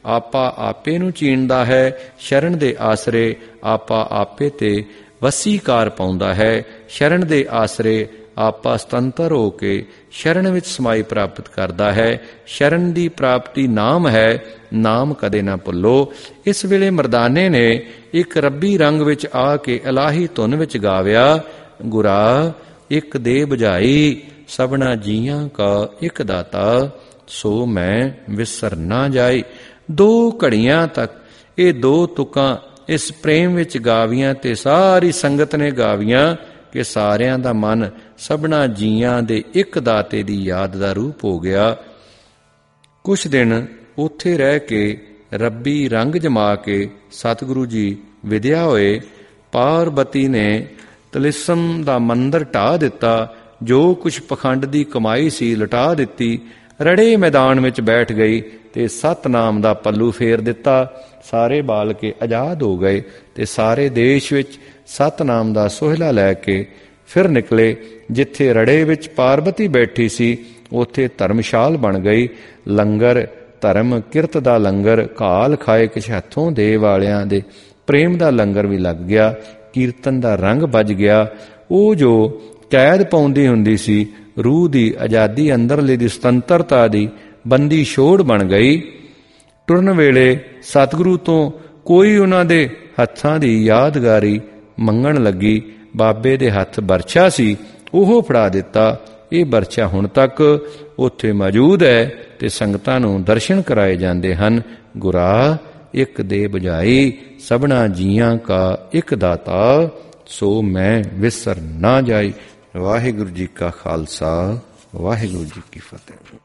ਆਪਾ ਆਪੇ ਨੂੰ ਚੀਣਦਾ ਹੈ। ਸ਼ਰਨ ਦੇ ਆਸਰੇ ਆਪਾ ਆਪੇ ਤੇ ਵਸੀਕਾਰ ਪਾਉਂਦਾ ਹੈ। ਸ਼ਰਨ ਦੇ ਆਸਰੇ ਆਪਾ ਸੁਤੰਤਰ ਹੋ ਕੇ ਸ਼ਰਨ ਵਿੱਚ ਸਮਾਈ ਪ੍ਰਾਪਤ ਕਰਦਾ ਹੈ। ਸ਼ਰਨ ਦੀ ਪ੍ਰਾਪਤੀ ਨਾਮ ਹੈ, ਨਾਮ ਕਦੇ ਨਾ ਭੁੱਲੋ। ਇਸ ਵੇਲੇ ਮਰਦਾਨੇ ਨੇ ਇੱਕ ਰੱਬੀ ਰੰਗ ਵਿੱਚ ਆ ਕੇ ਇਲਾਹੀ ਧੁਨ ਵਿੱਚ ਗਾਵਿਆ, ਗੁਰਾ ਇੱਕ ਦੇ ਬੁਝਾਈ, ਸਭਨਾ ਜੀਆਂ ਕਾ ਇੱਕ ਦਾਤਾ, ਸੋ ਮੈਂ ਵਿਸਰ ਨਾ ਜਾਈ। ਦੋ ਘੜੀਆਂ ਤੱਕ ਇਹ ਦੋ ਤੁਕਾਂ ਇਸ ਪ੍ਰੇਮ ਵਿੱਚ ਗਾਵੀਆਂ ਤੇ ਸਾਰੀ ਸੰਗਤ ਨੇ ਗਾਵੀਆਂ ਕਿ ਸਾਰਿਆਂ ਦਾ ਮਨ ਸਭਨਾ ਜੀਆਂ ਦੇ ਇੱਕ ਦਾਤੇ ਦੀ ਯਾਦ ਦਾ ਰੂਪ ਹੋ ਗਿਆ। ਕੁਛ ਦਿਨ ਉੱਥੇ ਰਹਿ ਕੇ ਰੱਬੀ ਰੰਗ ਜਮਾ ਕੇ ਸਤਿਗੁਰੂ ਜੀ ਵਿਦਿਆ ਹੋਏ। ਪਾਰਬਤੀ ਨੇ ਤਲਿਸਮ ਦਾ ਮੰਦਰ ਢਾਹ ਦਿੱਤਾ। ਜੋ ਕੁਛ ਪਖੰਡ ਦੀ ਕਮਾਈ ਸੀ ਲੁਟਾ ਦਿੱਤੀ। ਰੜੇ ਮੈਦਾਨ ਵਿੱਚ ਬੈਠ ਗਈ ਤੇ ਸਤਨਾਮ ਦਾ ਪੱਲੂ ਫੇਰ ਦਿੱਤਾ। ਸਾਰੇ ਬਾਲ ਕੇ ਆਜ਼ਾਦ ਹੋ ਗਏ ਤੇ ਸਾਰੇ ਦੇਸ਼ ਵਿੱਚ ਸਤਨਾਮ ਦਾ ਸੋਹਿਲਾ ਲੈ ਕੇ ਫਿਰ ਨਿਕਲੇ। ਜਿੱਥੇ ਰੜੇ ਵਿੱਚ ਪਾਰਬਤੀ ਬੈਠੀ ਸੀ ਉੱਥੇ ਧਰਮਸ਼ਾਲ ਬਣ ਗਈ। ਲੰਗਰ ਧਰਮ ਕਿਰਤ ਦਾ ਲੰਗਰ, ਘਾਲ ਖਾਏ ਕਿਛ ਹੱਥੋਂ ਦੇ ਵਾਲਿਆਂ ਦੇ ਪ੍ਰੇਮ ਦਾ ਲੰਗਰ ਵੀ ਲੱਗ ਗਿਆ। ਕੀਰਤਨ ਦਾ ਰੰਗ ਵੱਜ ਗਿਆ। ਉਹ ਜੋ ਕੈਦ ਪਾਉਂਦੀ ਹੁੰਦੀ ਸੀ, ਰੂਹ ਦੀ ਆਜ਼ਾਦੀ, ਅੰਦਰਲੇ ਦੀ ਸੁਤੰਤਰਤਾ ਦੀ ਬੰਦੀ ਛੋੜ ਬਣ ਗਈ। ਟੁਰਨ ਵੇਲੇ ਸਤਿਗੁਰੂ ਤੋਂ ਕੋਈ ਉਹਨਾਂ ਦੇ ਹੱਥਾਂ ਦੀ ਯਾਦਗਾਰੀ ਮੰਗਣ ਲੱਗੀ। ਬਾਬੇ ਦੇ ਹੱਥ ਬਰਛਾ ਸੀ, ਉਹ ਫੜਾ ਦਿੱਤਾ। ਇਹ ਬਰਛਾ ਹੁਣ ਤੱਕ ਉੱਥੇ ਮੌਜੂਦ ਹੈ ਤੇ ਸੰਗਤਾਂ ਨੂੰ ਦਰਸ਼ਨ ਕਰਾਏ ਜਾਂਦੇ ਹਨ। ਗੁਰਾ ਇੱਕ ਦੇ ਬੁਝਾਈ, ਸਭਨਾ ਜੀਆਂ ਕਾ ਇੱਕ ਦਾਤਾ, ਸੋ ਮੈਂ ਵਿਸਰ ਨਾ ਜਾਈ। ਵਾਹਿਗੁਰੂ ਜੀ ਕਾ ਖਾਲਸਾ, ਵਾਹਿਗੁਰੂ ਜੀ ਕੀ ਫਤਿਹ।